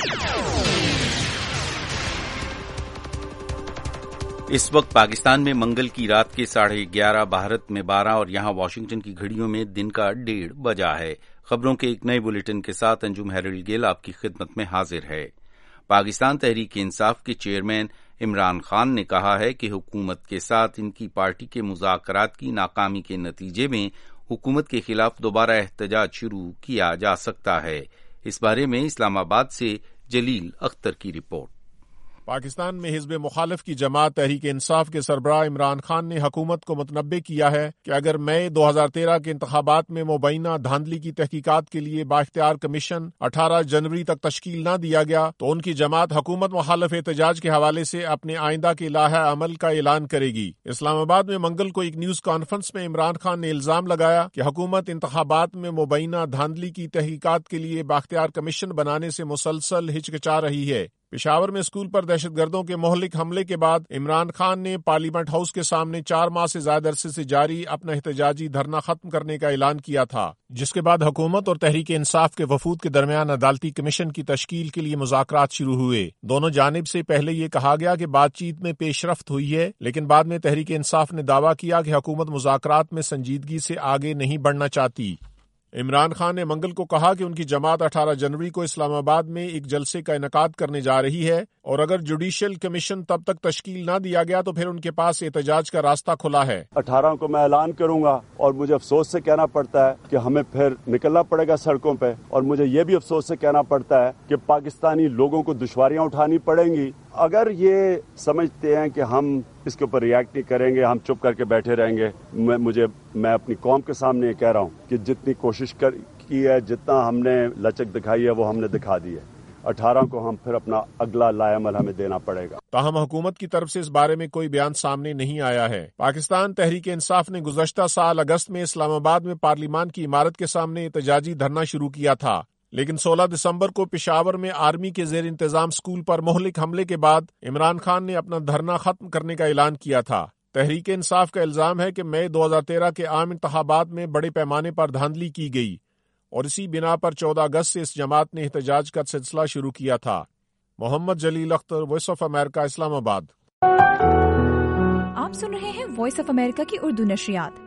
اس وقت پاکستان میں منگل کی رات کے 11:30 بھارت میں 12 اور یہاں واشنگٹن کی گھڑیوں میں دن کا 1:30 بجا ہے۔ خبروں کے ایک نئے بلیٹن کے ساتھ انجم ہیرلڈ گل آپ کی خدمت میں حاضر ہے۔ پاکستان تحریک انصاف کے چیئرمین عمران خان نے کہا ہے کہ حکومت کے ساتھ ان کی پارٹی کے مذاکرات کی ناکامی کے نتیجے میں حکومت کے خلاف دوبارہ احتجاج شروع کیا جا سکتا ہے۔ اس بارے میں اسلام آباد سے جلیل اختر کی رپورٹ۔ پاکستان میں حزب مخالف کی جماعت تحریک انصاف کے سربراہ عمران خان نے حکومت کو متنبع کیا ہے کہ اگر مئی 2013 کے انتخابات میں مبینہ دھاندلی کی تحقیقات کے لیے بااختیار کمیشن 18 جنوری تک تشکیل نہ دیا گیا تو ان کی جماعت حکومت مخالف احتجاج کے حوالے سے اپنے آئندہ کے لائحہ عمل کا اعلان کرے گی۔ اسلام آباد میں منگل کو ایک نیوز کانفرنس میں عمران خان نے الزام لگایا کہ حکومت انتخابات میں مبینہ دھاندلی کی تحقیقات کے لیے بااختیار کمیشن بنانے سے مسلسل ہچکچا رہی ہے۔ پشاور میں اسکول پر دہشت گردوں کے مہلک حملے کے بعد عمران خان نے پارلیمنٹ ہاؤس کے سامنے 4 ماہ سے زائد عرصے سے جاری اپنا احتجاجی دھرنا ختم کرنے کا اعلان کیا تھا، جس کے بعد حکومت اور تحریک انصاف کے وفود کے درمیان عدالتی کمیشن کی تشکیل کے لیے مذاکرات شروع ہوئے۔ دونوں جانب سے پہلے یہ کہا گیا کہ بات چیت میں پیش رفت ہوئی ہے، لیکن بعد میں تحریک انصاف نے دعویٰ کیا کہ حکومت مذاکرات میں سنجیدگی سے آگے نہیں بڑھنا چاہتی۔ عمران خان نے منگل کو کہا کہ ان کی جماعت 18 جنوری کو اسلام آباد میں ایک جلسے کا انعقاد کرنے جا رہی ہے اور اگر جوڈیشل کمیشن تب تک تشکیل نہ دیا گیا تو پھر ان کے پاس احتجاج کا راستہ کھلا ہے۔ 18 کو میں اعلان کروں گا اور مجھے افسوس سے کہنا پڑتا ہے کہ ہمیں پھر نکلنا پڑے گا سڑکوں پہ، اور مجھے یہ بھی افسوس سے کہنا پڑتا ہے کہ پاکستانی لوگوں کو دشواریاں اٹھانی پڑیں گی۔ اگر یہ سمجھتے ہیں کہ ہم اس کے اوپر ریئیکٹ نہیں کریں گے، ہم چپ کر کے بیٹھے رہیں گے، میں اپنی قوم کے سامنے یہ کہہ رہا ہوں کہ جتنی کوشش کی ہے، جتنا ہم نے لچک دکھائی ہے وہ ہم نے دکھا دی ہے۔ 18 کو ہم پھر اپنا اگلا لائحہ عمل ہمیں دینا پڑے گا۔ تاہم حکومت کی طرف سے اس بارے میں کوئی بیان سامنے نہیں آیا ہے۔ پاکستان تحریک انصاف نے گزشتہ سال اگست میں اسلام آباد میں پارلیمان کی عمارت کے سامنے احتجاجی دھرنا شروع کیا تھا، لیکن 16 دسمبر کو پشاور میں آرمی کے زیر انتظام اسکول پر مہلک حملے کے بعد عمران خان نے اپنا دھرنا ختم کرنے کا اعلان کیا تھا۔ تحریک انصاف کا الزام ہے کہ مئی 2013 کے عام انتخابات میں بڑے پیمانے پر دھاندلی کی گئی اور اسی بنا پر 14 اگست سے اس جماعت نے احتجاج کا سلسلہ شروع کیا تھا۔ Muhammad Jalil Akhtar, Voice of America, Islamabad. آپ سن رہے ہیں وائس آف امریکہ کی اردو نشریات۔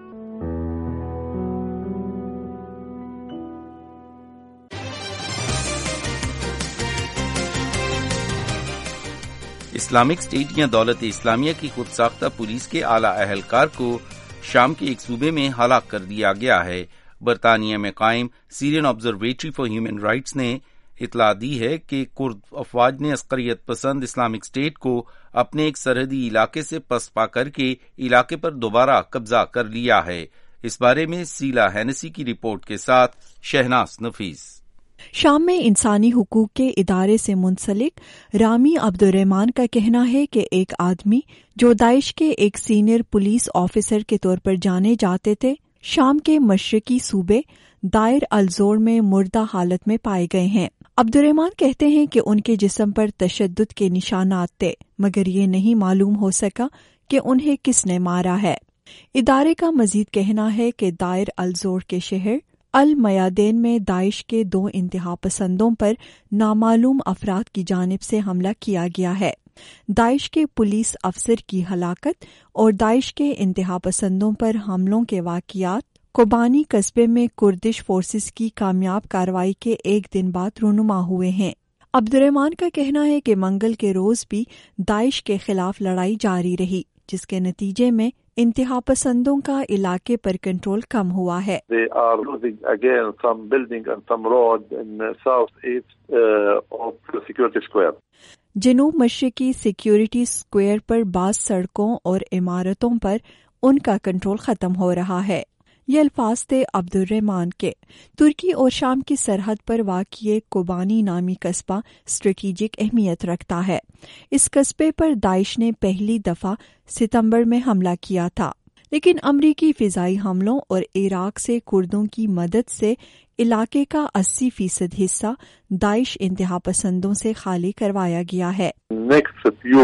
اسلامک اسٹیٹ یا دولت اسلامیہ کی خود ساختہ پولیس کے اعلیٰ اہلکار کو شام کے ایک صوبے میں ہلاک کر دیا گیا ہے۔ برطانیہ میں قائم Syrian Observatory for Human Rights نے اطلاع دی ہے کہ کرد افواج نے عسکریت پسند اسلامک اسٹیٹ کو اپنے ایک سرحدی علاقے سے پسپا کر کے علاقے پر دوبارہ قبضہ کر لیا ہے۔ اس بارے میں سیلا ہینسی کی رپورٹ کے ساتھ شہناز نفیس۔ شام میں انسانی حقوق کے ادارے سے منسلک رامی عبدالرحمان کا کہنا ہے کہ ایک آدمی جو داعش کے ایک سینئر پولیس آفیسر کے طور پر جانے جاتے تھے، شام کے مشرقی صوبے دائر الزور میں مردہ حالت میں پائے گئے ہیں۔ عبدالرحمان کہتے ہیں کہ ان کے جسم پر تشدد کے نشانات تھے، مگر یہ نہیں معلوم ہو سکا کہ انہیں کس نے مارا ہے۔ ادارے کا مزید کہنا ہے کہ دائر الزور کے شہر المیادین میں داعش کے 2 انتہا پسندوں پر نامعلوم افراد کی جانب سے حملہ کیا گیا ہے۔ داعش کے پولیس افسر کی ہلاکت اور داعش کے انتہا پسندوں پر حملوں کے واقعات کوبانی قصبے میں کردش فورسز کی کامیاب کارروائی کے ایک دن بعد رونما ہوئے ہیں۔ عبدالرحمان کا کہنا ہے کہ منگل کے روز بھی داعش کے خلاف لڑائی جاری رہی، جس کے نتیجے میں انتہا پسندوں کا علاقے پر کنٹرول کم ہوا ہے۔ جنوب مشرقی سیکیورٹی اسکوائر پر بعض سڑکوں اور عمارتوں پر ان کا کنٹرول ختم ہو رہا ہے۔ یہ الفاظ تھے عبدالرحمان کے۔ ترکی اور شام کی سرحد پر واقع کوبانی نامی قصبہ اسٹریٹجک اہمیت رکھتا ہے۔ اس قصبے پر داعش نے پہلی دفعہ ستمبر میں حملہ کیا تھا، لیکن امریکی فضائی حملوں اور عراق سے کردوں کی مدد سے علاقے کا 80% حصہ داعش انتہا پسندوں سے خالی کروایا گیا ہے۔ Next few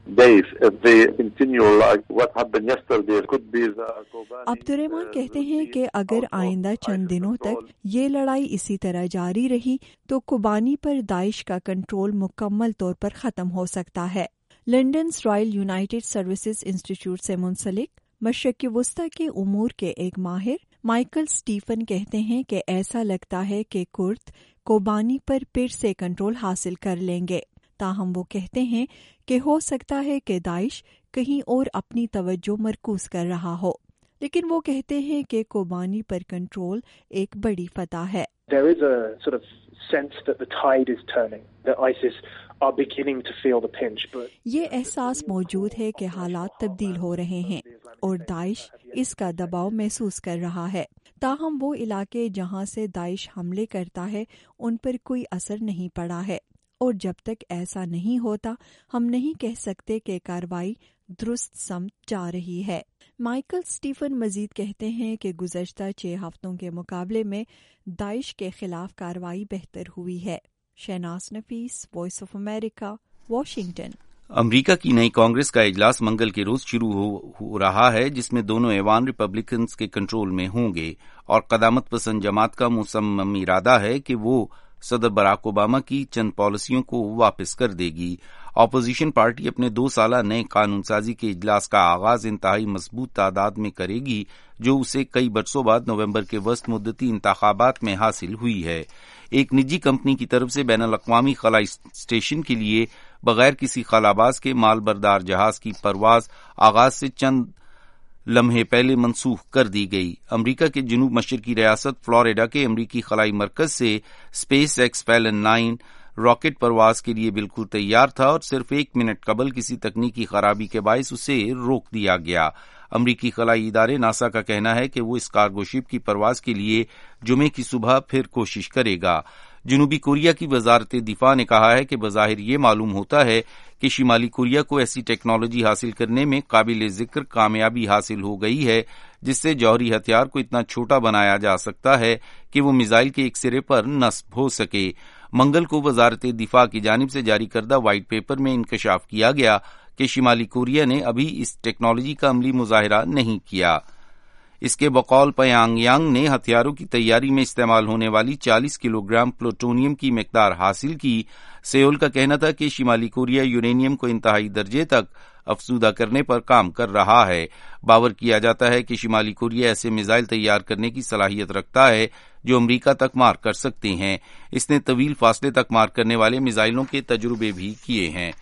days if they continue like what happened yesterday. It could be the Abdurrahman कहते हैं कि अगर आइंदा चंद दिनों तक ये लड़ाई इसी तरह जारी रही तो कोबानी पर दाइश का कंट्रोल मुकम्मल तौर पर ख़त्म हो सकता है। London Royal United Services Institute से मुंसलिक मशरक़ी वस्ता के उमूर के एक माहिर माइकल स्टीफन कहते हैं कि ऐसा लगता है कि कुर्द कोबानी पर फिर से कंट्रोल हासिल कर लेंगे। ताहम वो कहते हैं कि हो सकता है कि दाइश कहीं और अपनी तवज्जो मरकूज कर रहा हो, लेकिन वो कहते हैं कि कोबानी पर कंट्रोल एक बड़ी फतह है। There is a sort of sense that the tide is turning, that ISIS are beginning to feel the pinch, but ये एहसास मौजूद है कि हालात तब्दील हो रहे हैं और दाइश इसका दबाव महसूस कर रहा है। ताहम वो इलाके जहां से दाइश हमले करता है उन पर कोई असर नहीं पड़ा है और जब तक ऐसा नहीं होता हम नहीं कह सकते कि कार्रवाई दुरुस्त समत जा रही है। माइकल स्टीफन मजीद कहते हैं कि गुज़श्ता 6 हफ्तों के मुकाबले में दाइश के खिलाफ कार्रवाई बेहतर हुई है। Shahnaz Nafees, Voice of America, Washington. America की नई कांग्रेस का इजलास मंगल के रोज शुरू हो रहा है, जिसमें दोनों ऐवान रिपब्लिकन्स के कंट्रोल में होंगे और कदामत पसंद जमात का मुसम्मम इरादा है कि वो सदर बराक ओबामा की चंद पॉलिसियों को वापस कर देगी। अपोजिशन पार्टी अपने 2 साला नए कानून साजी के इजलास का आगाज इंतहाई मजबूत तादाद में करेगी, जो उसे कई बरसों बाद नवंबर के वस्त मुद्दती इंतखाबात में हासिल हुई है। एक निजी कंपनी की तरफ से बैनुल अक़वामी खलाई स्टेशन के लिए बगैर किसी खलाबाज के मालबरदार जहाज की परवाज आगाज से चंद लम्हे पहले मनसूख कर दी गई। अमरीका के जनूब मशरकी रियासत फ्लोरिडा के अमरीकी खलाई मरकज से स्पेस एक्स फैलन 9 रॉकेट परवाज के लिए बिल्कुल तैयार था और सिर्फ 1 मिनट कबल किसी तकनीकी खराबी के बायस उसे रोक दिया गया। अमरीकी खलाई इदारे नासा का कहना है कि वो इस कार्गो शिप की परवाज के लिए जुमे की सुबह फिर कोशिश करेगा। जनूबी कोरिया की वजारत दिफा ने कहा है कि बज़ाहिर ये मालूम होता है कि शिमाली कोरिया को ऐसी टेक्नोलॉजी हासिल करने में काबिल जिक्र कामयाबी हासिल हो गई है जिससे जौहरी हथियार को इतना छोटा बनाया जा सकता है कि वो मिसाइल के एक सिरे पर नस्ब हो सके। मंगल को वजारत दिफा की जानिब से जारी करदा व्हाइट पेपर में इंकशाफ किया गया कि शिमाली कोरिया ने अभी इस टेक्नोलॉजी का अमली मुजाहिरा नहीं किया। इसके बकौल प्योंगयांग ने हथियारों की तैयारी में इस्तेमाल होने वाली 40 किलोग्राम प्लूटोनियम की मिकदार हासिल की। सेउल का कहना था कि शिमाली कोरिया यूरेनियम को इंतहाई दर्जे तक अफसूदा करने पर काम कर रहा है। बावर किया जाता है कि शिमाली कोरिया ऐसे मिसाइल तैयार करने की सलाहियत रखता है जो अमरीका तक मार कर सकते हैं। इसने तवील फासले तक मार करने वाले मिसाइलों के तजुर्बे भी किए हैं।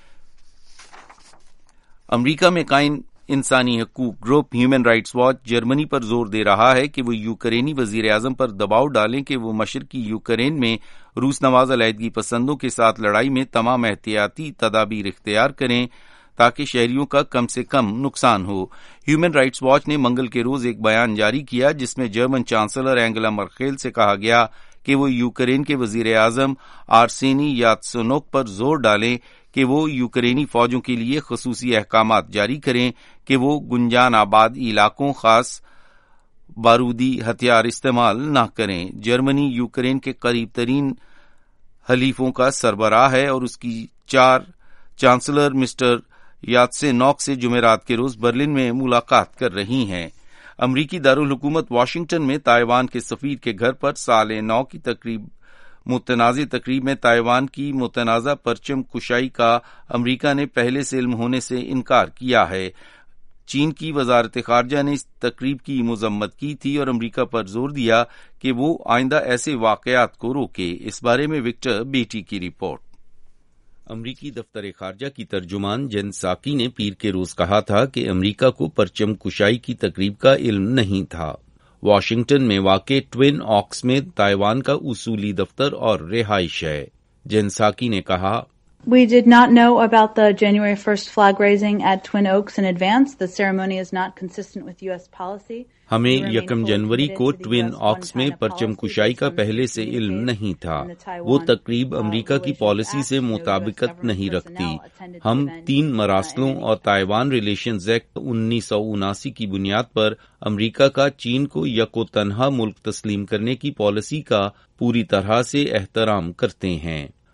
अमरीका में कायम इंसानी हकूक group Human Rights Watch Germany पर जोर दे रहा है कि वो यूक्रेनी वजीर आजम पर दबाव डालें कि वो मशरकी यूक्रेन में रूस नवाज अलहदगी पसंदों के साथ लड़ाई में तमाम एहतियाती तदाबीर इख्तियार करें ताकि शहरियों का कम से कम नुकसान हो। ह्यूमन राइट्स वॉच ने मंगल के रोज एक बयान जारी किया जिसमें जर्मन चांसलर एंगेला मर्केल से कहा गया कि वो यूक्रेन के वजीर आजम आर्सेनी यात्सेनुक पर जोर डालें कि वो यूक्रेनी फौजों के लिए खसूसी अहकामात जारी करें कि वो गुंजान आबाद इलाकों खास बारूदी हथियार इस्तेमाल न करें। जर्मनी यूक्रेन के करीब तरीन हलीफों का सरबराह है और उसकी 4 चांसलर मिस्टर यात्सेनुक से जुमेरात के रोज बर्लिन में मुलाकात कर रही हैं। अमरीकी दारुल हुकूमत वाशिंगटन में ताइवान के सफीर के घर पर साल 9 की मुतनाज़ तकरीब में ताइवान की मुतनाज़ा परचम कुशाई का अमरीका ने पहले से इल्म होने से इनकार किया है। चीन की वजारत खारजा ने इस तकरीब की मजम्मत की थी और अमरीका पर जोर दिया कि वो आइंदा ऐसे वाकयात को रोके। इस बारे में विक्टर बेटी की रिपोर्ट। अमरीकी दफ्तर खारजा की तर्जुमान जेन साकी ने पीर के रोज कहा था कि अमरीका को परचम कुशाई की तकरीब का इल्म नहीं था। वाशिंगटन में वाक़े ट्विन ऑक्स में ताइवान का उसूली दफ्तर और रिहाइश है। जेन साकी ने कहा, We did not know about the January 1st flag raising at Twin Oaks in advance. The ceremony is not consistent with U.S. policy. हमें 1 जनवरी को ट्विन ऑक्स में परचम कुशाई का पहले से इल्म नहीं था। वो तकरीब अमरीका की पॉलिसी से मुताबिकत नहीं रखती। हम 3 मरासलों और ताइवान रिलेशंस एक्ट 1979 की बुनियाद पर अमरीका का चीन को यको तन्हा मुल्क तस्लीम करने की पॉलिसी का पूरी तरह से एहतराम करते हैं।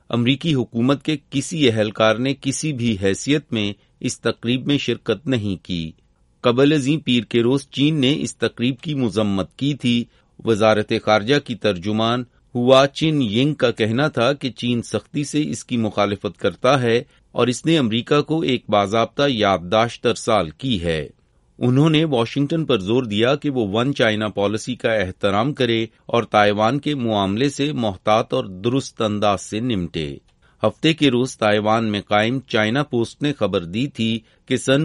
امریکی حکومت کے کسی اہلکار نے کسی بھی حیثیت میں اس تقریب میں شرکت نہیں کی۔ قبل ازیں پیر کے روز چین نے اس تقریب کی مذمت کی تھی۔ وزارت خارجہ کی ترجمان ہوا چن ینگ کا کہنا تھا کہ چین سختی سے اس کی مخالفت کرتا ہے اور اس نے امریکہ کو ایک باضابطہ یادداشت ارسال کی ہے۔ انہوں نے واشنگٹن پر زور دیا کہ وہ ون چائنا پالیسی کا احترام کرے اور تائیوان کے معاملے سے محتاط اور درست انداز سے نمٹے۔ ہفتے کے روز تائیوان میں قائم چائنا پوسٹ نے خبر دی تھی کہ سن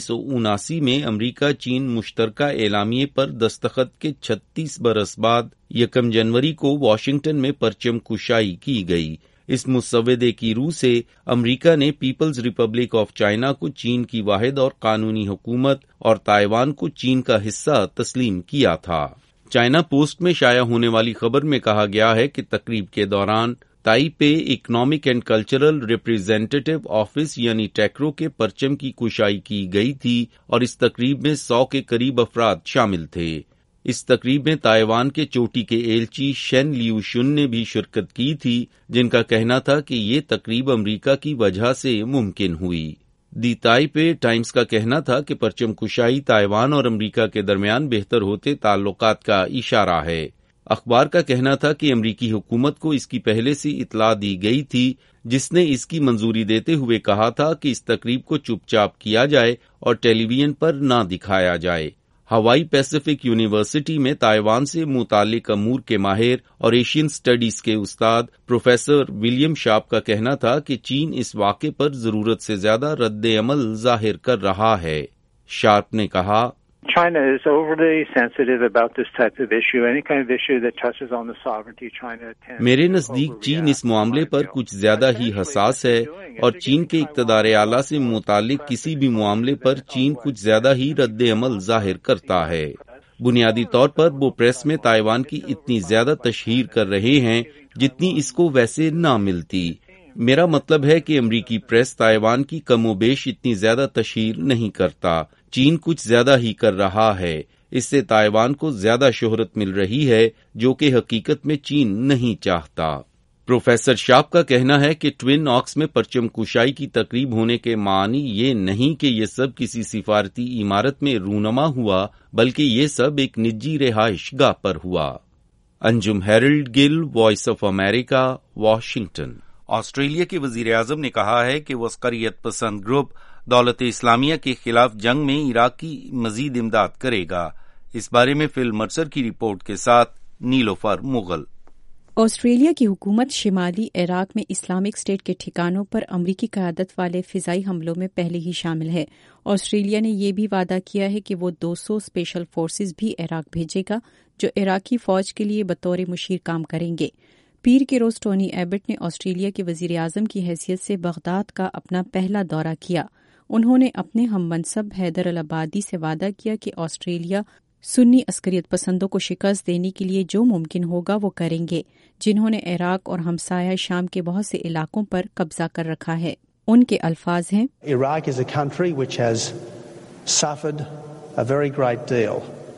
1979 میں امریکہ چین مشترکہ اعلامیے پر دستخط کے 36 برس بعد 1 جنوری کو واشنگٹن میں پرچم کشائی کی گئی۔ اس مسودے کی روح سے امریکہ نے پیپلز ریپبلک آف چائنا کو چین کی واحد اور قانونی حکومت اور تائیوان کو چین کا حصہ تسلیم کیا تھا۔ چائنا پوسٹ میں شائع ہونے والی خبر میں کہا گیا ہے کہ تقریب کے دوران Taipei Economic and Cultural Representative Office یعنی ٹیکرو کے پرچم کی کشائی کی گئی تھی اور اس تقریب میں 100 کے قریب افراد شامل تھے۔ اس تقریب میں تائیوان کے چوٹی کے ایلچی شین لیو شن نے بھی شرکت کی تھی، جن کا کہنا تھا کہ یہ تقریب امریکہ کی وجہ سے ممکن ہوئی۔ دی تائپے ٹائمز کا کہنا تھا کہ پرچم کشائی تائیوان اور امریکہ کے درمیان بہتر ہوتے تعلقات کا اشارہ ہے۔ اخبار کا کہنا تھا کہ امریکی حکومت کو اس کی پہلے سے اطلاع دی گئی تھی، جس نے اس کی منظوری دیتے ہوئے کہا تھا کہ اس تقریب کو چپ چاپ کیا جائے اور ٹیلی ویژن پر نہ دکھایا جائے۔ ہوائی پیسیفک یونیورسٹی میں تائیوان سے متعلق امور کے ماہر اور ایشین سٹڈیز کے استاد پروفیسر ولیم شارپ کا کہنا تھا کہ چین اس واقعے پر ضرورت سے زیادہ رد عمل ظاہر کر رہا ہے۔ شارپ نے کہا، China is overly sensitive about this type of issue. Any kind of issue that touches on the sovereignty, China tends میرے نزدیک چین اس معاملے پر کچھ زیادہ ہی حساس ہے اور چین کے اقتدار اعلیٰ سے متعلق کسی بھی معاملے پر چین کچھ زیادہ ہی رد عمل ظاہر کرتا ہے۔ بنیادی طور پر وہ پریس میں تائیوان کی اتنی زیادہ تشہیر کر رہے ہیں جتنی اس کو ویسے نہ ملتی۔ میرا مطلب ہے کہ امریکی پریس تائیوان کی کم و بیش اتنی زیادہ تشہیر نہیں کرتا۔ چین کچھ زیادہ ہی کر رہا ہے، اس سے تائیوان کو زیادہ شہرت مل رہی ہے جو کہ حقیقت میں چین نہیں چاہتا۔ پروفیسر شارپ کا کہنا ہے کہ ٹوین آکس میں پرچم کشائی کی تقریب ہونے کے معنی یہ نہیں کہ یہ سب کسی سفارتی عمارت میں رونما ہوا، بلکہ یہ سب ایک نجی رہائش گاہ پر ہوا۔ Anjum Herald Gill, Voice of America, Washington. Australia کے وزیر اعظم نے کہا ہے کہ وہ عسکریت پسند گروپ دولت اسلامیہ کے خلاف جنگ میں عراق کی مزید امداد کرے گا۔ اس بارے میں فل مرسر کی رپورٹ کے ساتھ نیلوفر مغل۔ آسٹریلیا کی حکومت شمالی عراق میں اسلامک اسٹیٹ کے ٹھکانوں پر امریکی قیادت والے فضائی حملوں میں پہلے ہی شامل ہے۔ آسٹریلیا نے یہ بھی وعدہ کیا ہے کہ وہ 200 اسپیشل فورسز بھی عراق بھیجے گا جو عراقی فوج کے لیے بطور مشیر کام کریں گے۔ پیر کے روز ٹونی ایبٹ نے آسٹریلیا کے وزیر اعظم کی حیثیت سے بغداد کا اپنا پہلا دورہ کیا۔ انہوں نے اپنے ہم منصب حیدر العبادی سے وعدہ کیا کہ آسٹریلیا سنی عسکریت پسندوں کو شکست دینے کے لیے جو ممکن ہوگا وہ کریں گے، جنہوں نے عراق اور ہمسایہ شام کے بہت سے علاقوں پر قبضہ کر رکھا ہے۔ ان کے الفاظ ہیں، Iraq is a country which has suffered a very great deal.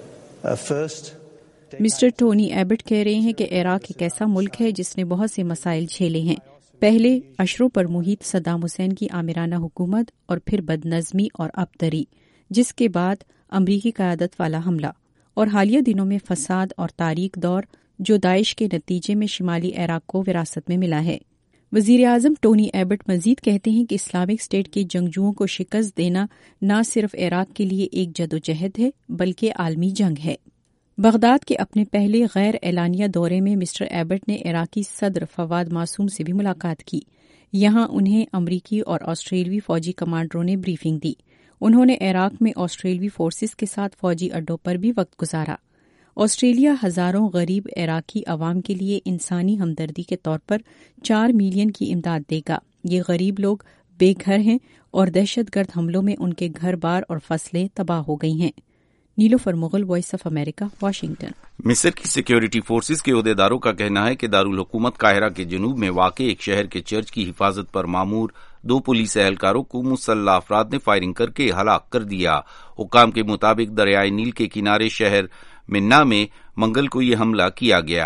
First, mister Tony Abbott کہہ رہے ہیں کہ عراق ایک ایسا ملک ہے جس نے بہت سے مسائل جھیلے ہیں۔ پہلے اشروں پر محیط صدام حسین کی آمرانہ حکومت اور پھر بدنظمی اور ابتری، جس کے بعد امریکی قیادت والا حملہ، اور حالیہ دنوں میں فساد اور تاریک دور جو داعش کے نتیجے میں شمالی عراق کو وراثت میں ملا ہے۔ وزیر اعظم ٹونی ایبٹ مزید کہتے ہیں کہ اسلامک اسٹیٹ کے جنگجوؤں کو شکست دینا نہ صرف عراق کے لیے ایک جدوجہد ہے بلکہ عالمی جنگ ہے۔ بغداد کے اپنے پہلے غیر اعلانیہ دورے میں مسٹر ایبٹ نے عراقی صدر فواد معصوم سے بھی ملاقات کی۔ یہاں انہیں امریکی اور آسٹریلوی فوجی کمانڈروں نے بریفنگ دی۔ انہوں نے عراق میں آسٹریلوی فورسز کے ساتھ فوجی اڈوں پر بھی وقت گزارا۔ آسٹریلیا ہزاروں غریب عراقی عوام کے لیے انسانی ہمدردی کے طور پر 4 ملین کی امداد دے گا۔ یہ غریب لوگ بے گھر ہیں اور دہشت گرد حملوں میں ان کے گھر بار اور فصلیں تباہ ہو گئی ہیں۔ Nilofar Mughal, Voice of America, Washington. مصر کی سیکیورٹی فورسز کے عہدیداروں کا کہنا ہے کہ دارالحکومت قاہرہ کے جنوب میں واقع ایک شہر کے چرچ کی حفاظت پر مامور 2 پولیس اہلکاروں کو مسلح افراد نے فائرنگ کر کے ہلاک کر دیا۔ حکام کے مطابق دریائے نیل کے کنارے شہر منا میں منگل کو یہ حملہ کیا گیا۔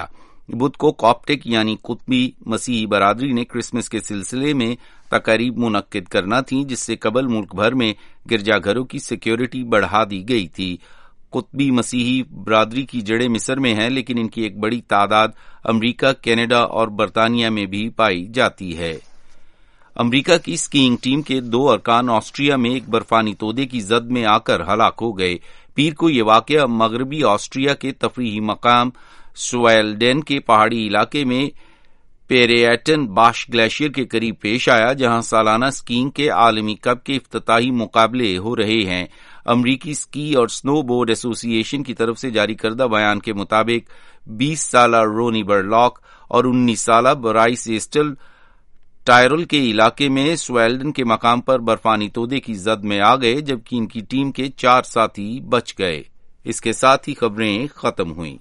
بدھ کو کاپٹک یعنی قطبی مسیحی برادری نے کرسمس کے سلسلے میں تقاریب منعقد کرنا تھی، جس سے قبل ملک بھر میں گرجا گھروں کی سیکیورٹی بڑھا دی گئی تھی۔ قطبی مسیحی برادری کی جڑیں مصر میں ہیں، لیکن ان کی ایک بڑی تعداد امریکہ، کینیڈا اور برطانیہ میں بھی پائی جاتی ہے۔ امریکہ کی اسکیئنگ ٹیم کے 2 ارکان آسٹریا میں ایک برفانی تودے کی زد میں آ کر ہلاک ہو گئے۔ پیر کو یہ واقعہ مغربی آسٹریا کے تفریحی مقام سویلڈن کے پہاڑی علاقے میں پیریٹن باش گلیشیئر کے قریب پیش آیا، جہاں سالانہ اسکیئنگ کے عالمی کپ کے افتتاحی مقابلے ہو رہے ہیں۔ امریکی اسکی اور سنو بورڈ ایسوسی ایشن کی طرف سے جاری کردہ بیان کے مطابق 20 سالہ رونی برلاک اور 19 سالہ برائس ایسٹل ٹائرل کے علاقے میں سویلڈن کے مقام پر برفانی تودے کی زد میں آ گئے، جبکہ ان کی ٹیم کے 4 ساتھی بچ گئے۔ اس کے ساتھ ہی خبریں ختم ہوئیں۔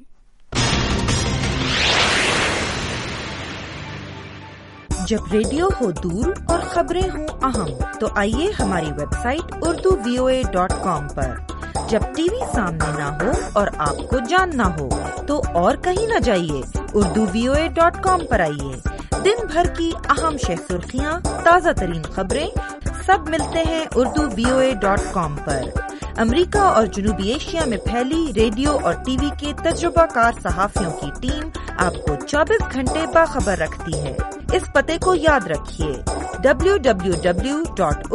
جب ریڈیو ہو دور اور خبریں ہوں اہم تو آئیے ہماری ویب سائٹ urduvoa.com پر۔ جب ٹی وی سامنے نہ ہو اور آپ کو جاننا ہو تو اور کہیں نہ جائیے، urduvoa.com پر آئیے۔ دن بھر کی اہم شہ سرخیاں، تازہ ترین خبریں سب ملتے ہیں urduvoa.com پر۔ امریکہ اور جنوبی ایشیا میں پھیلی ریڈیو اور ٹی وی کے تجربہ کار صحافیوں کی ٹیم آپ کو 24 گھنٹے باخبر رکھتی ہے۔ اس پتے کو یاد رکھیے www.urduvoa.com۔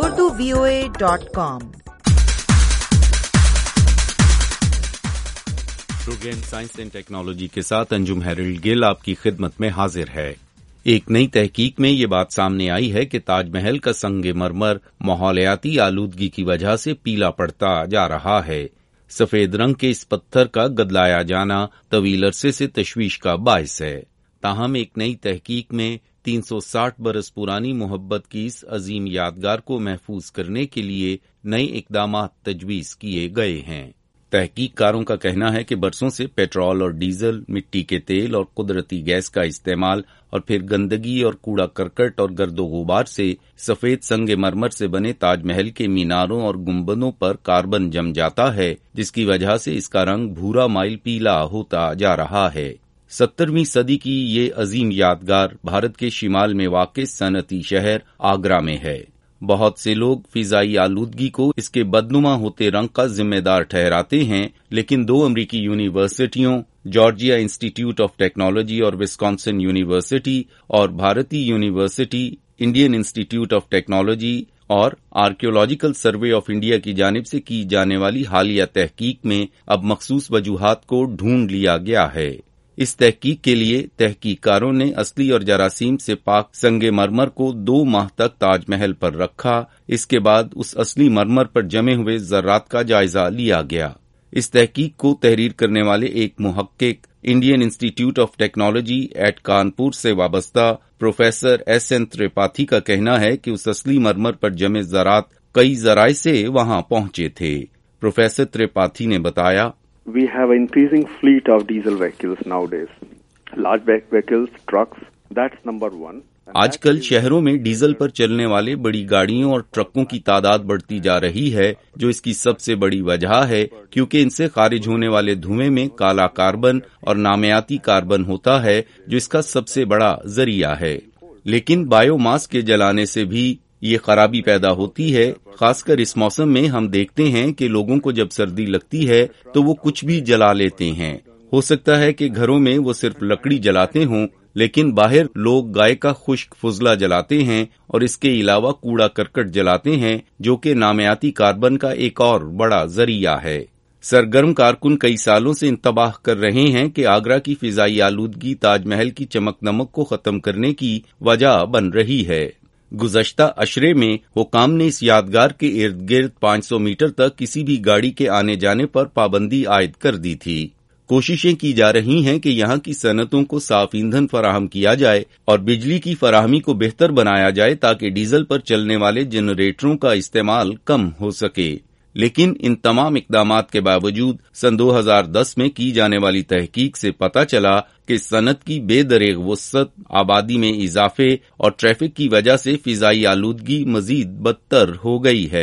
Programme science and technology کے ساتھ انجم ہیرلڈ گل آپ کی خدمت میں حاضر ہے۔ ایک نئی تحقیق میں یہ بات سامنے آئی ہے کہ تاج محل کا سنگ مرمر ماحولیاتی آلودگی کی وجہ سے پیلا پڑتا جا رہا ہے۔ سفید رنگ کے اس پتھر کا گدلایا جانا طویل عرصے سے تشویش کا باعث ہے، تاہم ایک نئی تحقیق میں 360 برس پرانی محبت کی اس عظیم یادگار کو محفوظ کرنے کے لیے نئے اقدامات تجویز کیے گئے ہیں۔ تحقیق کاروں کا کہنا ہے کہ برسوں سے پیٹرول اور ڈیزل، مٹی کے تیل اور قدرتی گیس کا استعمال اور پھر گندگی اور کوڑا کرکٹ اور گرد و غبار سے سفید سنگ مرمر سے بنے تاج محل کے میناروں اور گنبدوں پر کاربن جم جاتا ہے، جس کی وجہ سے اس کا رنگ بھورا مائل پیلا ہوتا جا رہا ہے۔ 17ویں صدی کی یہ عظیم یادگار بھارت کے شمال میں واقع صنعتی شہر آگرہ میں ہے۔ بہت سے لوگ فضائی آلودگی کو اس کے بدنما ہوتے رنگ کا ذمہ دار ٹھہراتے ہیں، لیکن 2 امریکی یونیورسٹیوں Georgia Institute of Technology اور وسکانسن یونیورسٹی اور بھارتی university, Indian Institute of Technology اور آرکیولوجیکل سروے آف انڈیا کی جانب سے کی جانے والی حالیہ تحقیق میں اب مخصوص وجوہات کو ڈھونڈ لیا گیا ہے۔ اس تحقیق کے لیے تحقیق کاروں نے اصلی اور جراثیم سے پاک سنگ مرمر کو 2 ماہ تک تاج محل پر رکھا۔ اس کے بعد اس اصلی مرمر پر جمے ہوئے ذرات کا جائزہ لیا گیا۔ اس تحقیق کو تحریر کرنے والے ایک محقق، Indian Institute of technology at Kanpur سے وابستہ پروفیسر SN ترپاٹھی کا کہنا ہے کہ اس اصلی مرمر پر جمے ذرات کئی ذرائع سے وہاں پہنچے تھے۔ پروفیسر ترپاٹھی نے بتایا، We have an increasing fleet of diesel vehicles nowadays. Large vehicles, trucks, that's number one. آج کل شہروں میں ڈیزل پر چلنے والے بڑی گاڑیوں اور ٹرکوں کی تعداد بڑھتی جا رہی ہے، جو اس کی سب سے بڑی وجہ ہے، کیونکہ ان سے خارج ہونے والے دھوئیں میں کالا کاربن اور نامیاتی کاربن ہوتا ہے، جو اس کا سب سے بڑا ذریعہ ہے۔ لیکن بایو ماس کے جلانے سے بھی یہ خرابی پیدا ہوتی ہے۔ خاص کر اس موسم میں ہم دیکھتے ہیں کہ لوگوں کو جب سردی لگتی ہے تو وہ کچھ بھی جلا لیتے ہیں۔ ہو سکتا ہے کہ گھروں میں وہ صرف لکڑی جلاتے ہوں، لیکن باہر لوگ گائے کا خشک فضلہ جلاتے ہیں اور اس کے علاوہ کوڑا کرکٹ جلاتے ہیں، جو کہ نامیاتی کاربن کا ایک اور بڑا ذریعہ ہے۔ سرگرم کارکن کئی سالوں سے انتباہ کر رہے ہیں کہ آگرہ کی فضائی آلودگی تاج محل کی چمک دمک کو ختم کرنے کی وجہ بن رہی ہے۔ گزشتہ اشرے میں حکام نے اس یادگار کے ارد گرد 500 میٹر تک کسی بھی گاڑی کے آنے جانے پر پابندی عائد کر دی تھی۔ کوششیں کی جا رہی ہیں کہ یہاں کی صنعتوں کو صاف ایندھن فراہم کیا جائے اور بجلی کی فراہمی کو بہتر بنایا جائے تاکہ ڈیزل پر چلنے والے جنریٹروں کا استعمال کم ہو سکے۔ لیکن ان تمام اقدامات کے باوجود سن 2010 میں کی جانے والی تحقیق سے پتہ چلا کہ صنعت کی بے دریغ وسعت، آبادی میں اضافے اور ٹریفک کی وجہ سے فضائی آلودگی مزید بدتر ہو گئی ہے۔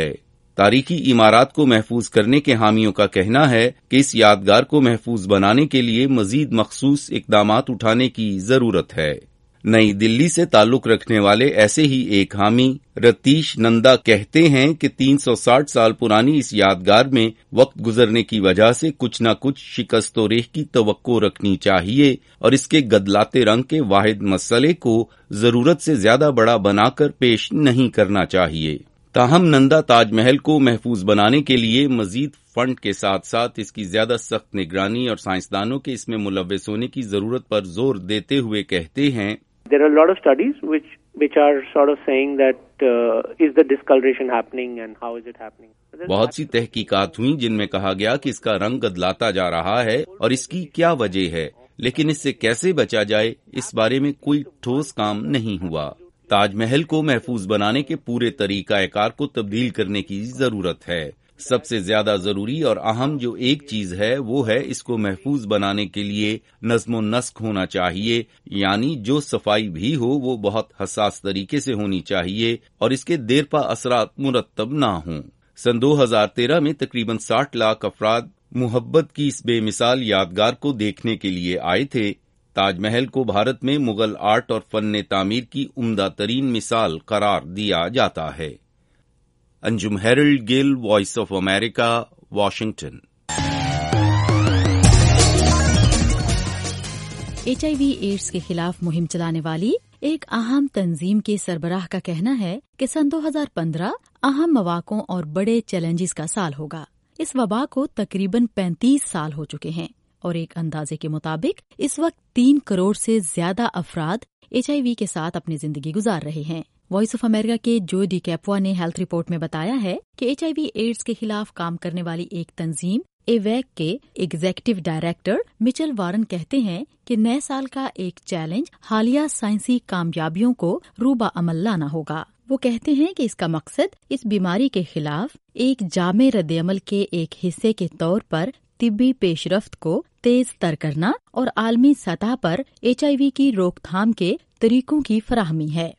تاریخی عمارات کو محفوظ کرنے کے حامیوں کا کہنا ہے کہ اس یادگار کو محفوظ بنانے کے لیے مزید مخصوص اقدامات اٹھانے کی ضرورت ہے۔ نئی دلی سے تعلق رکھنے والے ایسے ہی ایک حامی رتیش نندا کہتے ہیں کہ 360 سال پرانی اس یادگار میں وقت گزرنے کی وجہ سے کچھ نہ کچھ شکست و ریح کی توقع رکھنی چاہیے اور اس کے گدلاتے رنگ کے واحد مسئلے کو ضرورت سے زیادہ بڑا بنا کر پیش نہیں کرنا چاہیے۔ تاہم نندا تاج محل کو محفوظ بنانے کے لیے مزید فنڈ کے ساتھ ساتھ اس کی زیادہ سخت نگرانی اور سائنسدانوں کے اس میں ملوث ہونے کی ضرورت پر زور دیتے ہوئے کہتے ہیں There are a lot of studies which are sort of saying that is the discoloration happening and how is it happening. بہت سی تحقیقات ہوئیں جن میں کہا گیا کہ اس کا رنگ گدلاتا جا رہا ہے اور اس کی کیا وجہ ہے، لیکن اس سے کیسے بچا جائے اس بارے میں کوئی ٹھوس کام نہیں ہوا۔ تاج محل کو محفوظ بنانے کے پورے طریقہ کار کو تبدیل کرنے کی ضرورت ہے۔ سب سے زیادہ ضروری اور اہم جو ایک چیز ہے وہ ہے اس کو محفوظ بنانے کے لیے نظم و نسق ہونا چاہیے، یعنی جو صفائی بھی ہو وہ بہت حساس طریقے سے ہونی چاہیے اور اس کے دیر پا اثرات مرتب نہ ہوں۔ سن 2013 میں تقریباً 60 لاکھ افراد محبت کی اس بے مثال یادگار کو دیکھنے کے لیے آئے تھے۔ تاج محل کو بھارت میں مغل آرٹ اور فن تعمیر کی عمدہ ترین مثال قرار دیا جاتا ہے۔ Anjum Herald Gill, Voice of America, Washington. HIV AIDS کے خلاف مہم چلانے والی ایک اہم تنظیم کے سربراہ کا کہنا ہے کہ سن 2015 اہم مواقعوں اور بڑے چیلنجز کا سال ہوگا۔ اس وبا کو تقریباً 35 سال ہو چکے ہیں اور ایک اندازے کے مطابق اس وقت 3 کروڑ سے زیادہ افراد HIV کے ساتھ اپنی زندگی گزار رہے ہیں۔ وائس آف امریکہ کے جو ڈی کیپوا نے ہیلتھ رپورٹ میں بتایا ہے کہ HIV ایڈز کے خلاف کام کرنے والی ایک تنظیم ایویک کے ایگزیکٹو ڈائریکٹر مچل وارن کہتے ہیں کہ نئے سال کا ایک چیلنج حالیہ سائنسی کامیابیوں کو روبہ عمل لانا ہوگا۔ وہ کہتے ہیں کہ اس کا مقصد اس بیماری کے خلاف ایک جامع رد عمل کے ایک حصے کے طور پر طبی پیش رفت کو تیز تر کرنا اور عالمی سطح پر HIV کی روک تھام کے طریقوں کی فراہمی ہے۔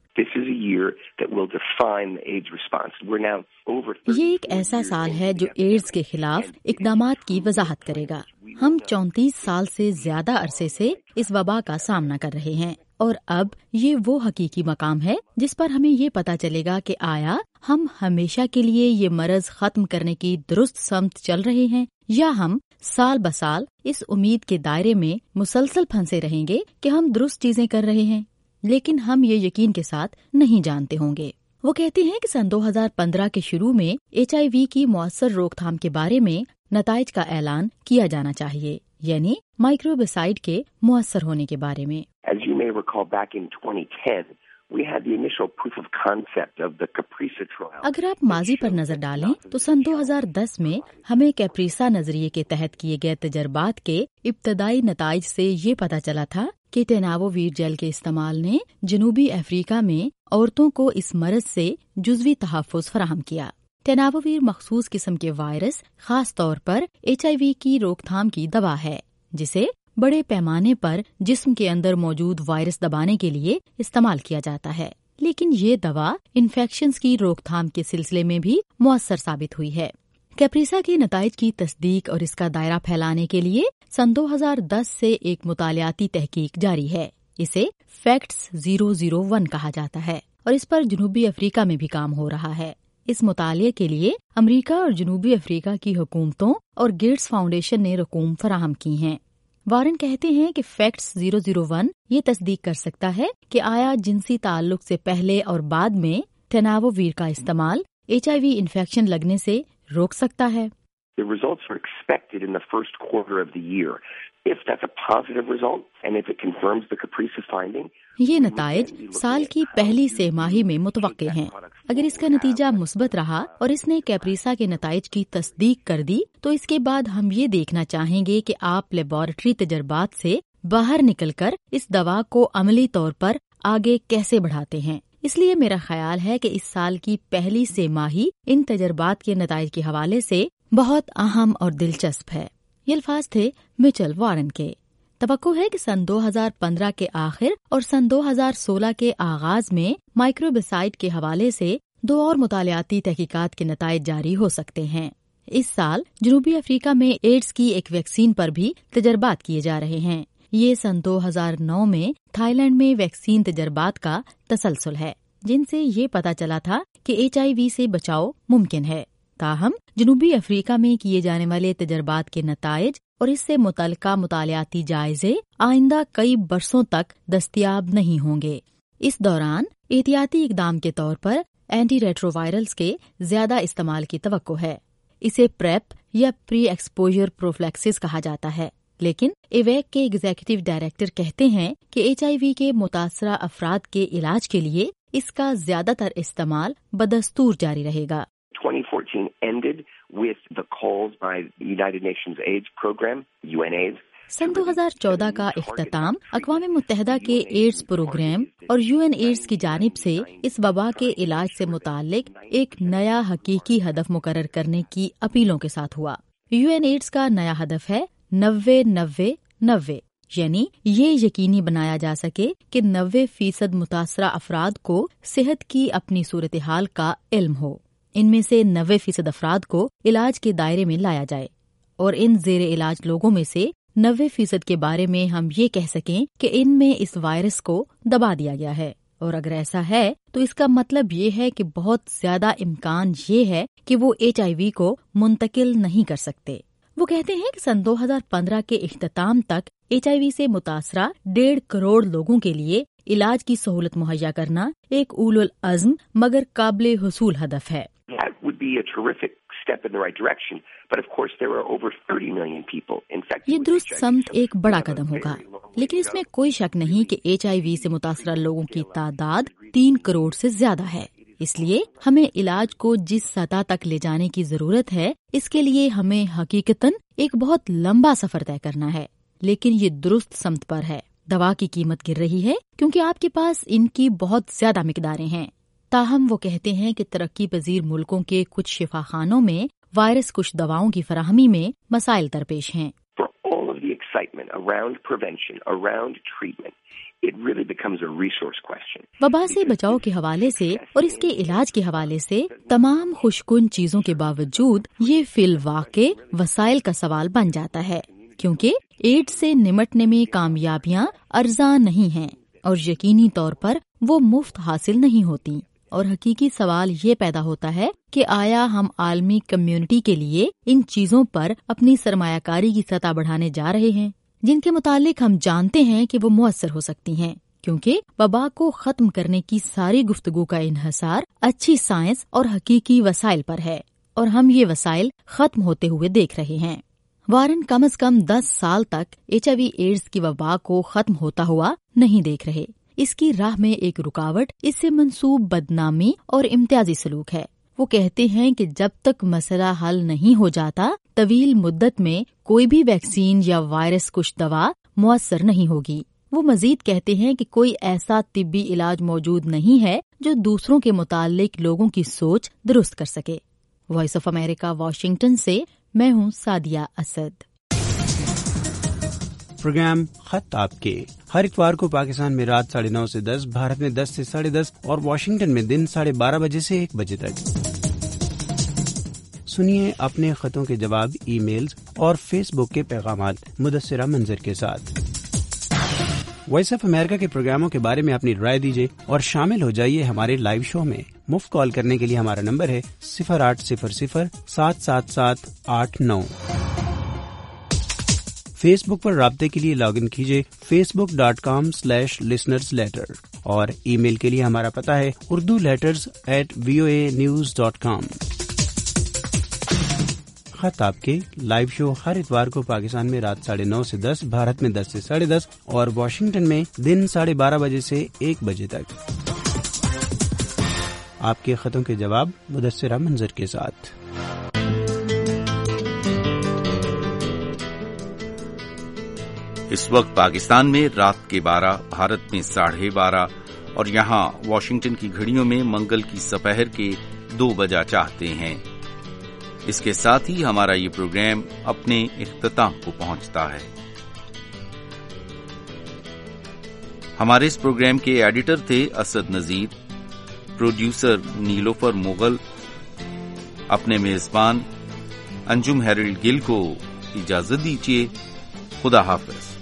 یہ ایک ایسا سال ہے جو ایڈز کے خلاف اقدامات کی وضاحت کرے گا۔ ہم 34 سال سے زیادہ عرصے سے اس وبا کا سامنا کر رہے ہیں اور اب یہ وہ حقیقی مقام ہے جس پر ہمیں یہ پتہ چلے گا کہ آیا ہم ہمیشہ کے لیے یہ مرض ختم کرنے کی درست سمت چل رہے ہیں یا ہم سال بسال اس امید کے دائرے میں مسلسل پھنسے رہیں گے کہ ہم درست چیزیں کر رہے ہیں، لیکن ہم یہ یقین کے ساتھ نہیں جانتے ہوں گے۔ وہ کہتے ہیں کہ سن 2015 کے شروع میں HIV کی مؤثر روک تھام کے بارے میں نتائج کا اعلان کیا جانا چاہیے، یعنی مائکروبیسائڈ کے مؤثر ہونے کے بارے میں۔ اگر آپ ماضی پر نظر ڈالیں تو سن 2010 میں ہمیں کیپریسا نظریے کے تحت کیے گئے تجربات کے ابتدائی نتائج سے یہ پتہ چلا تھا کہ ٹیناوویر جیل کے استعمال نے جنوبی افریقہ میں عورتوں کو اس مرض سے جزوی تحفظ فراہم کیا۔ ٹیناوویر مخصوص قسم کے وائرس، خاص طور پر HIV کی روک تھام کی دوا ہے، جسے بڑے پیمانے پر جسم کے اندر موجود وائرس دبانے کے لیے استعمال کیا جاتا ہے، لیکن یہ دوا انفیکشنز کی روک تھام کے سلسلے میں بھی مؤثر ثابت ہوئی ہے۔ کیپریسا کے نتائج کی تصدیق اور اس کا دائرہ پھیلانے کے لیے سن 2010 سے ایک مطالعاتی تحقیق جاری ہے۔ اسے فیکٹس 001 کہا جاتا ہے اور اس پر جنوبی افریقہ میں بھی کام ہو رہا ہے۔ اس مطالعے کے لیے امریکہ اور جنوبی افریقہ کی حکومتوں اور گیٹس فاؤنڈیشن نے رقوم فراہم کی ہیں۔ وارن کہتے ہیں کہ فیکٹس 001 یہ تصدیق کر سکتا ہے کہ آیا جنسی تعلق سے پہلے اور بعد میں ٹیناوویر کا استعمال HIV انفیکشن لگنے سے روک سکتا ہے۔ The results are expected in the first quarter of the year. If that's a positive result and if it confirms the Caprisa finding, یہ نتائج سال کی پہلی سہ ماہی میں متوقع ہیں۔ اگر اس کا نتیجہ مثبت رہا اور اس نے کیپریسا کے نتائج کی تصدیق کر دی تو اس کے بعد ہم یہ دیکھنا چاہیں گے کہ آپ لیبارٹری تجربات سے باہر نکل کر اس دوا کو عملی طور پر آگے کیسے بڑھاتے ہیں۔ اس لیے میرا خیال ہے کہ اس سال کی پہلی سہ ماہی ان تجربات کے نتائج کے حوالے سے بہت اہم اور دلچسپ ہے۔ یہ الفاظ تھے مچل وارن کے۔ توقع ہے کہ سن 2015 کے آخر اور سن 2016 کے آغاز میں مائکروبیسائڈ کے حوالے سے 2 और मुतालियाती तहकीकात के नताइज जारी हो सकते हैं। इस साल जनूबी अफ्रीका में एड्स की एक वैक्सीन पर भी तजर्बात किए जा रहे हैं। ये सन 2009 में थाईलैंड में वैक्सीन तजर्बात का तसलसल है, जिनसे ये पता चला था कि HIV से बचाव मुमकिन है। ताहम जनूबी अफ्रीका में किए जाने वाले तजर्बात के नताइज और इससे मुतल्लिका मुतालियाती जायजे आइंदा कई बरसों तक दस्तयाब नहीं होंगे। इस दौरान एहतियाती इकदाम के तौर पर एंटी रेट्रोवायरल्स के ज्यादा इस्तेमाल की तवक्को है। इसे प्रेप या प्री एक्सपोजर प्रोफिलैक्सिस कहा जाता है, लेकिन एवेक के एग्जीक्यूटिव डायरेक्टर कहते हैं कि HIV के मुतासरा अफराद के इलाज के लिए इसका ज्यादातर इस्तेमाल बदस्तूर जारी रहेगा। 2014 ended with the calls by the United Nations AIDS program, UNAIDS. सन 2014 का इख्तिताम अक़वाम मुत्तहिदा के एड्स प्रोग्राम और UNAIDS की जानिब से इस वबा के इलाज से मुताल्लिक एक नया हकीकी हदफ मुकर्रर करने की अपीलों के साथ हुआ। UNAIDS का नया हदफ है 90-90-90, यानी ये यकीनी बनाया जा सके कि 90% मुतासरा अफराद को सेहत की अपनी सूरत हाल का इल्म हो। इनमें से 90% अफराद को इलाज के दायरे में लाया जाए और इन जेरे इलाज लोगों में से 90% के बारे में हम ये कह सकें कि इनमें इस वायरस को दबा दिया गया है। और अगर ऐसा है तो इसका मतलब ये है कि बहुत ज्यादा इम्कान ये है कि वो HIV को मुंतकिल नहीं कर सकते। वो कहते हैं कि सन 2015 के इख्तिताम तक HIV से मुतासरा 1.5 करोड़ लोगों के लिए इलाज की सहूलत मुहैया करना एक उलुल अज़्म मगर काबिल हुसूल हदफ है। That would be a terrific step in the right direction, but of course there are over 30 million people infected. ये दुरुस्त समत एक बड़ा कदम होगा, लेकिन इसमें कोई शक नहीं कि HIV से मुतासरा लोगों की तादाद 3 करोड़ से ज्यादा है। इसलिए हमें इलाज को जिस सतह तक ले जाने की जरूरत है, इसके लिए हमें हकीकतन एक बहुत लंबा सफर तय करना है, लेकिन ये दुरुस्त समत पर है। दवा की कीमत गिर रही है क्योंकि आपके पास इनकी बहुत ज्यादा मिकदारें हैं। ताहम वो कहते हैं कि तरक्की पजीर मुल्कों के कुछ शिफाखानों में वायरस कुछ दवाओं की फराहमी में मसाइल दरपेश हैं। For all of the excitement around prevention, around treatment, it really becomes a resource question. वबा से बचाव के हवाले से और इसके इलाज के हवाले से तमाम खुशकुन चीजों के बावजूद ये फिल वाक़े वसाइल का सवाल बन जाता है, क्योंकि एड्स से निमटने में कामयाबियां अर्ज़ान नहीं हैं और यकीनी तौर पर वो मुफ्त हासिल नहीं होती। और हकीकी सवाल ये पैदा होता है कि आया हम आलमी कम्युनिटी के लिए इन चीजों पर अपनी सरमायाकारी की सतह बढ़ाने जा रहे हैं, जिनके मुतालिक हम जानते हैं कि वो मुअस्सर हो सकती हैं, क्योंकि वबा को खत्म करने की सारी गुफ्तगू का इन्हसार अच्छी साइंस और हकीकी वसाइल पर है, और हम ये वसाइल खत्म होते हुए देख रहे हैं। वारन कम से कम 10 साल तक HIV एड्स की वबा को खत्म होता हुआ नहीं देख रहे। इसकी राह में एक रुकावट इससे मंसूब बदनामी और इम्तियाजी सलूक है। वो कहते हैं कि जब तक मसला हल नहीं हो जाता, तवील मुद्दत में कोई भी वैक्सीन या वायरस कुछ दवा मुअस्सर नहीं होगी। वो मजीद कहते हैं कि कोई ऐसा तिब्बी इलाज मौजूद नहीं है जो दूसरों के मुतालिक लोगों की सोच दुरुस्त कर सके। वॉइस ऑफ अमेरिका, वाशिंगटन से मैं हूँ सादिया असद। प्रोग्राम खत आपके हर इतवार को पाकिस्तान में रात 9:30 से 10, भारत में 10 से 10:30 और वाशिंगटन में दिन 12:30 बजे से 1 बजे तक। सुनिए अपने खतों के जवाब ईमेल्स और फेसबुक के पैगामात मुदस्सिरा मंजर के साथ। वॉइस ऑफ अमेरिका के प्रोग्रामों के बारे में अपनी राय दीजिए और शामिल हो जाइए हमारे लाइव शो में। मुफ्त कॉल करने के लिए हमारा नंबर है 0800-777-89। फेसबुक पर राब्ते के लिए लॉगिन कीजिए facebook.com/listenersletter और ईमेल के लिए हमारा पता है urduletters@voanews.com। खत आपके लाइव शो हर इतवार को पाकिस्तान में रात 9:30 से 10, भारत में 10 से 10:30 और वाशिंगटन में दिन 12:30 बजे से 1 बजे तक। आपके खतों के जवाब मुदस्सिरा मंजर के साथ। इस वक्त पाकिस्तान में रात के 12, भारत में 12:30 और यहाँ वाशिंगटन की घड़ियों में मंगल की सपहर के 2 बजा चाहते हैं। इसके साथ ही हमारा ये प्रोग्राम अपने इख्तिताम को पहुंचता है। हमारे इस प्रोग्राम के एडिटर थे असद नजीर, प्रोड्यूसर नीलोफर मुगल, अपने मेजबान अंजुम हेरिल्ड गिल को इजाजत दीजिए। खुदा हाफिज।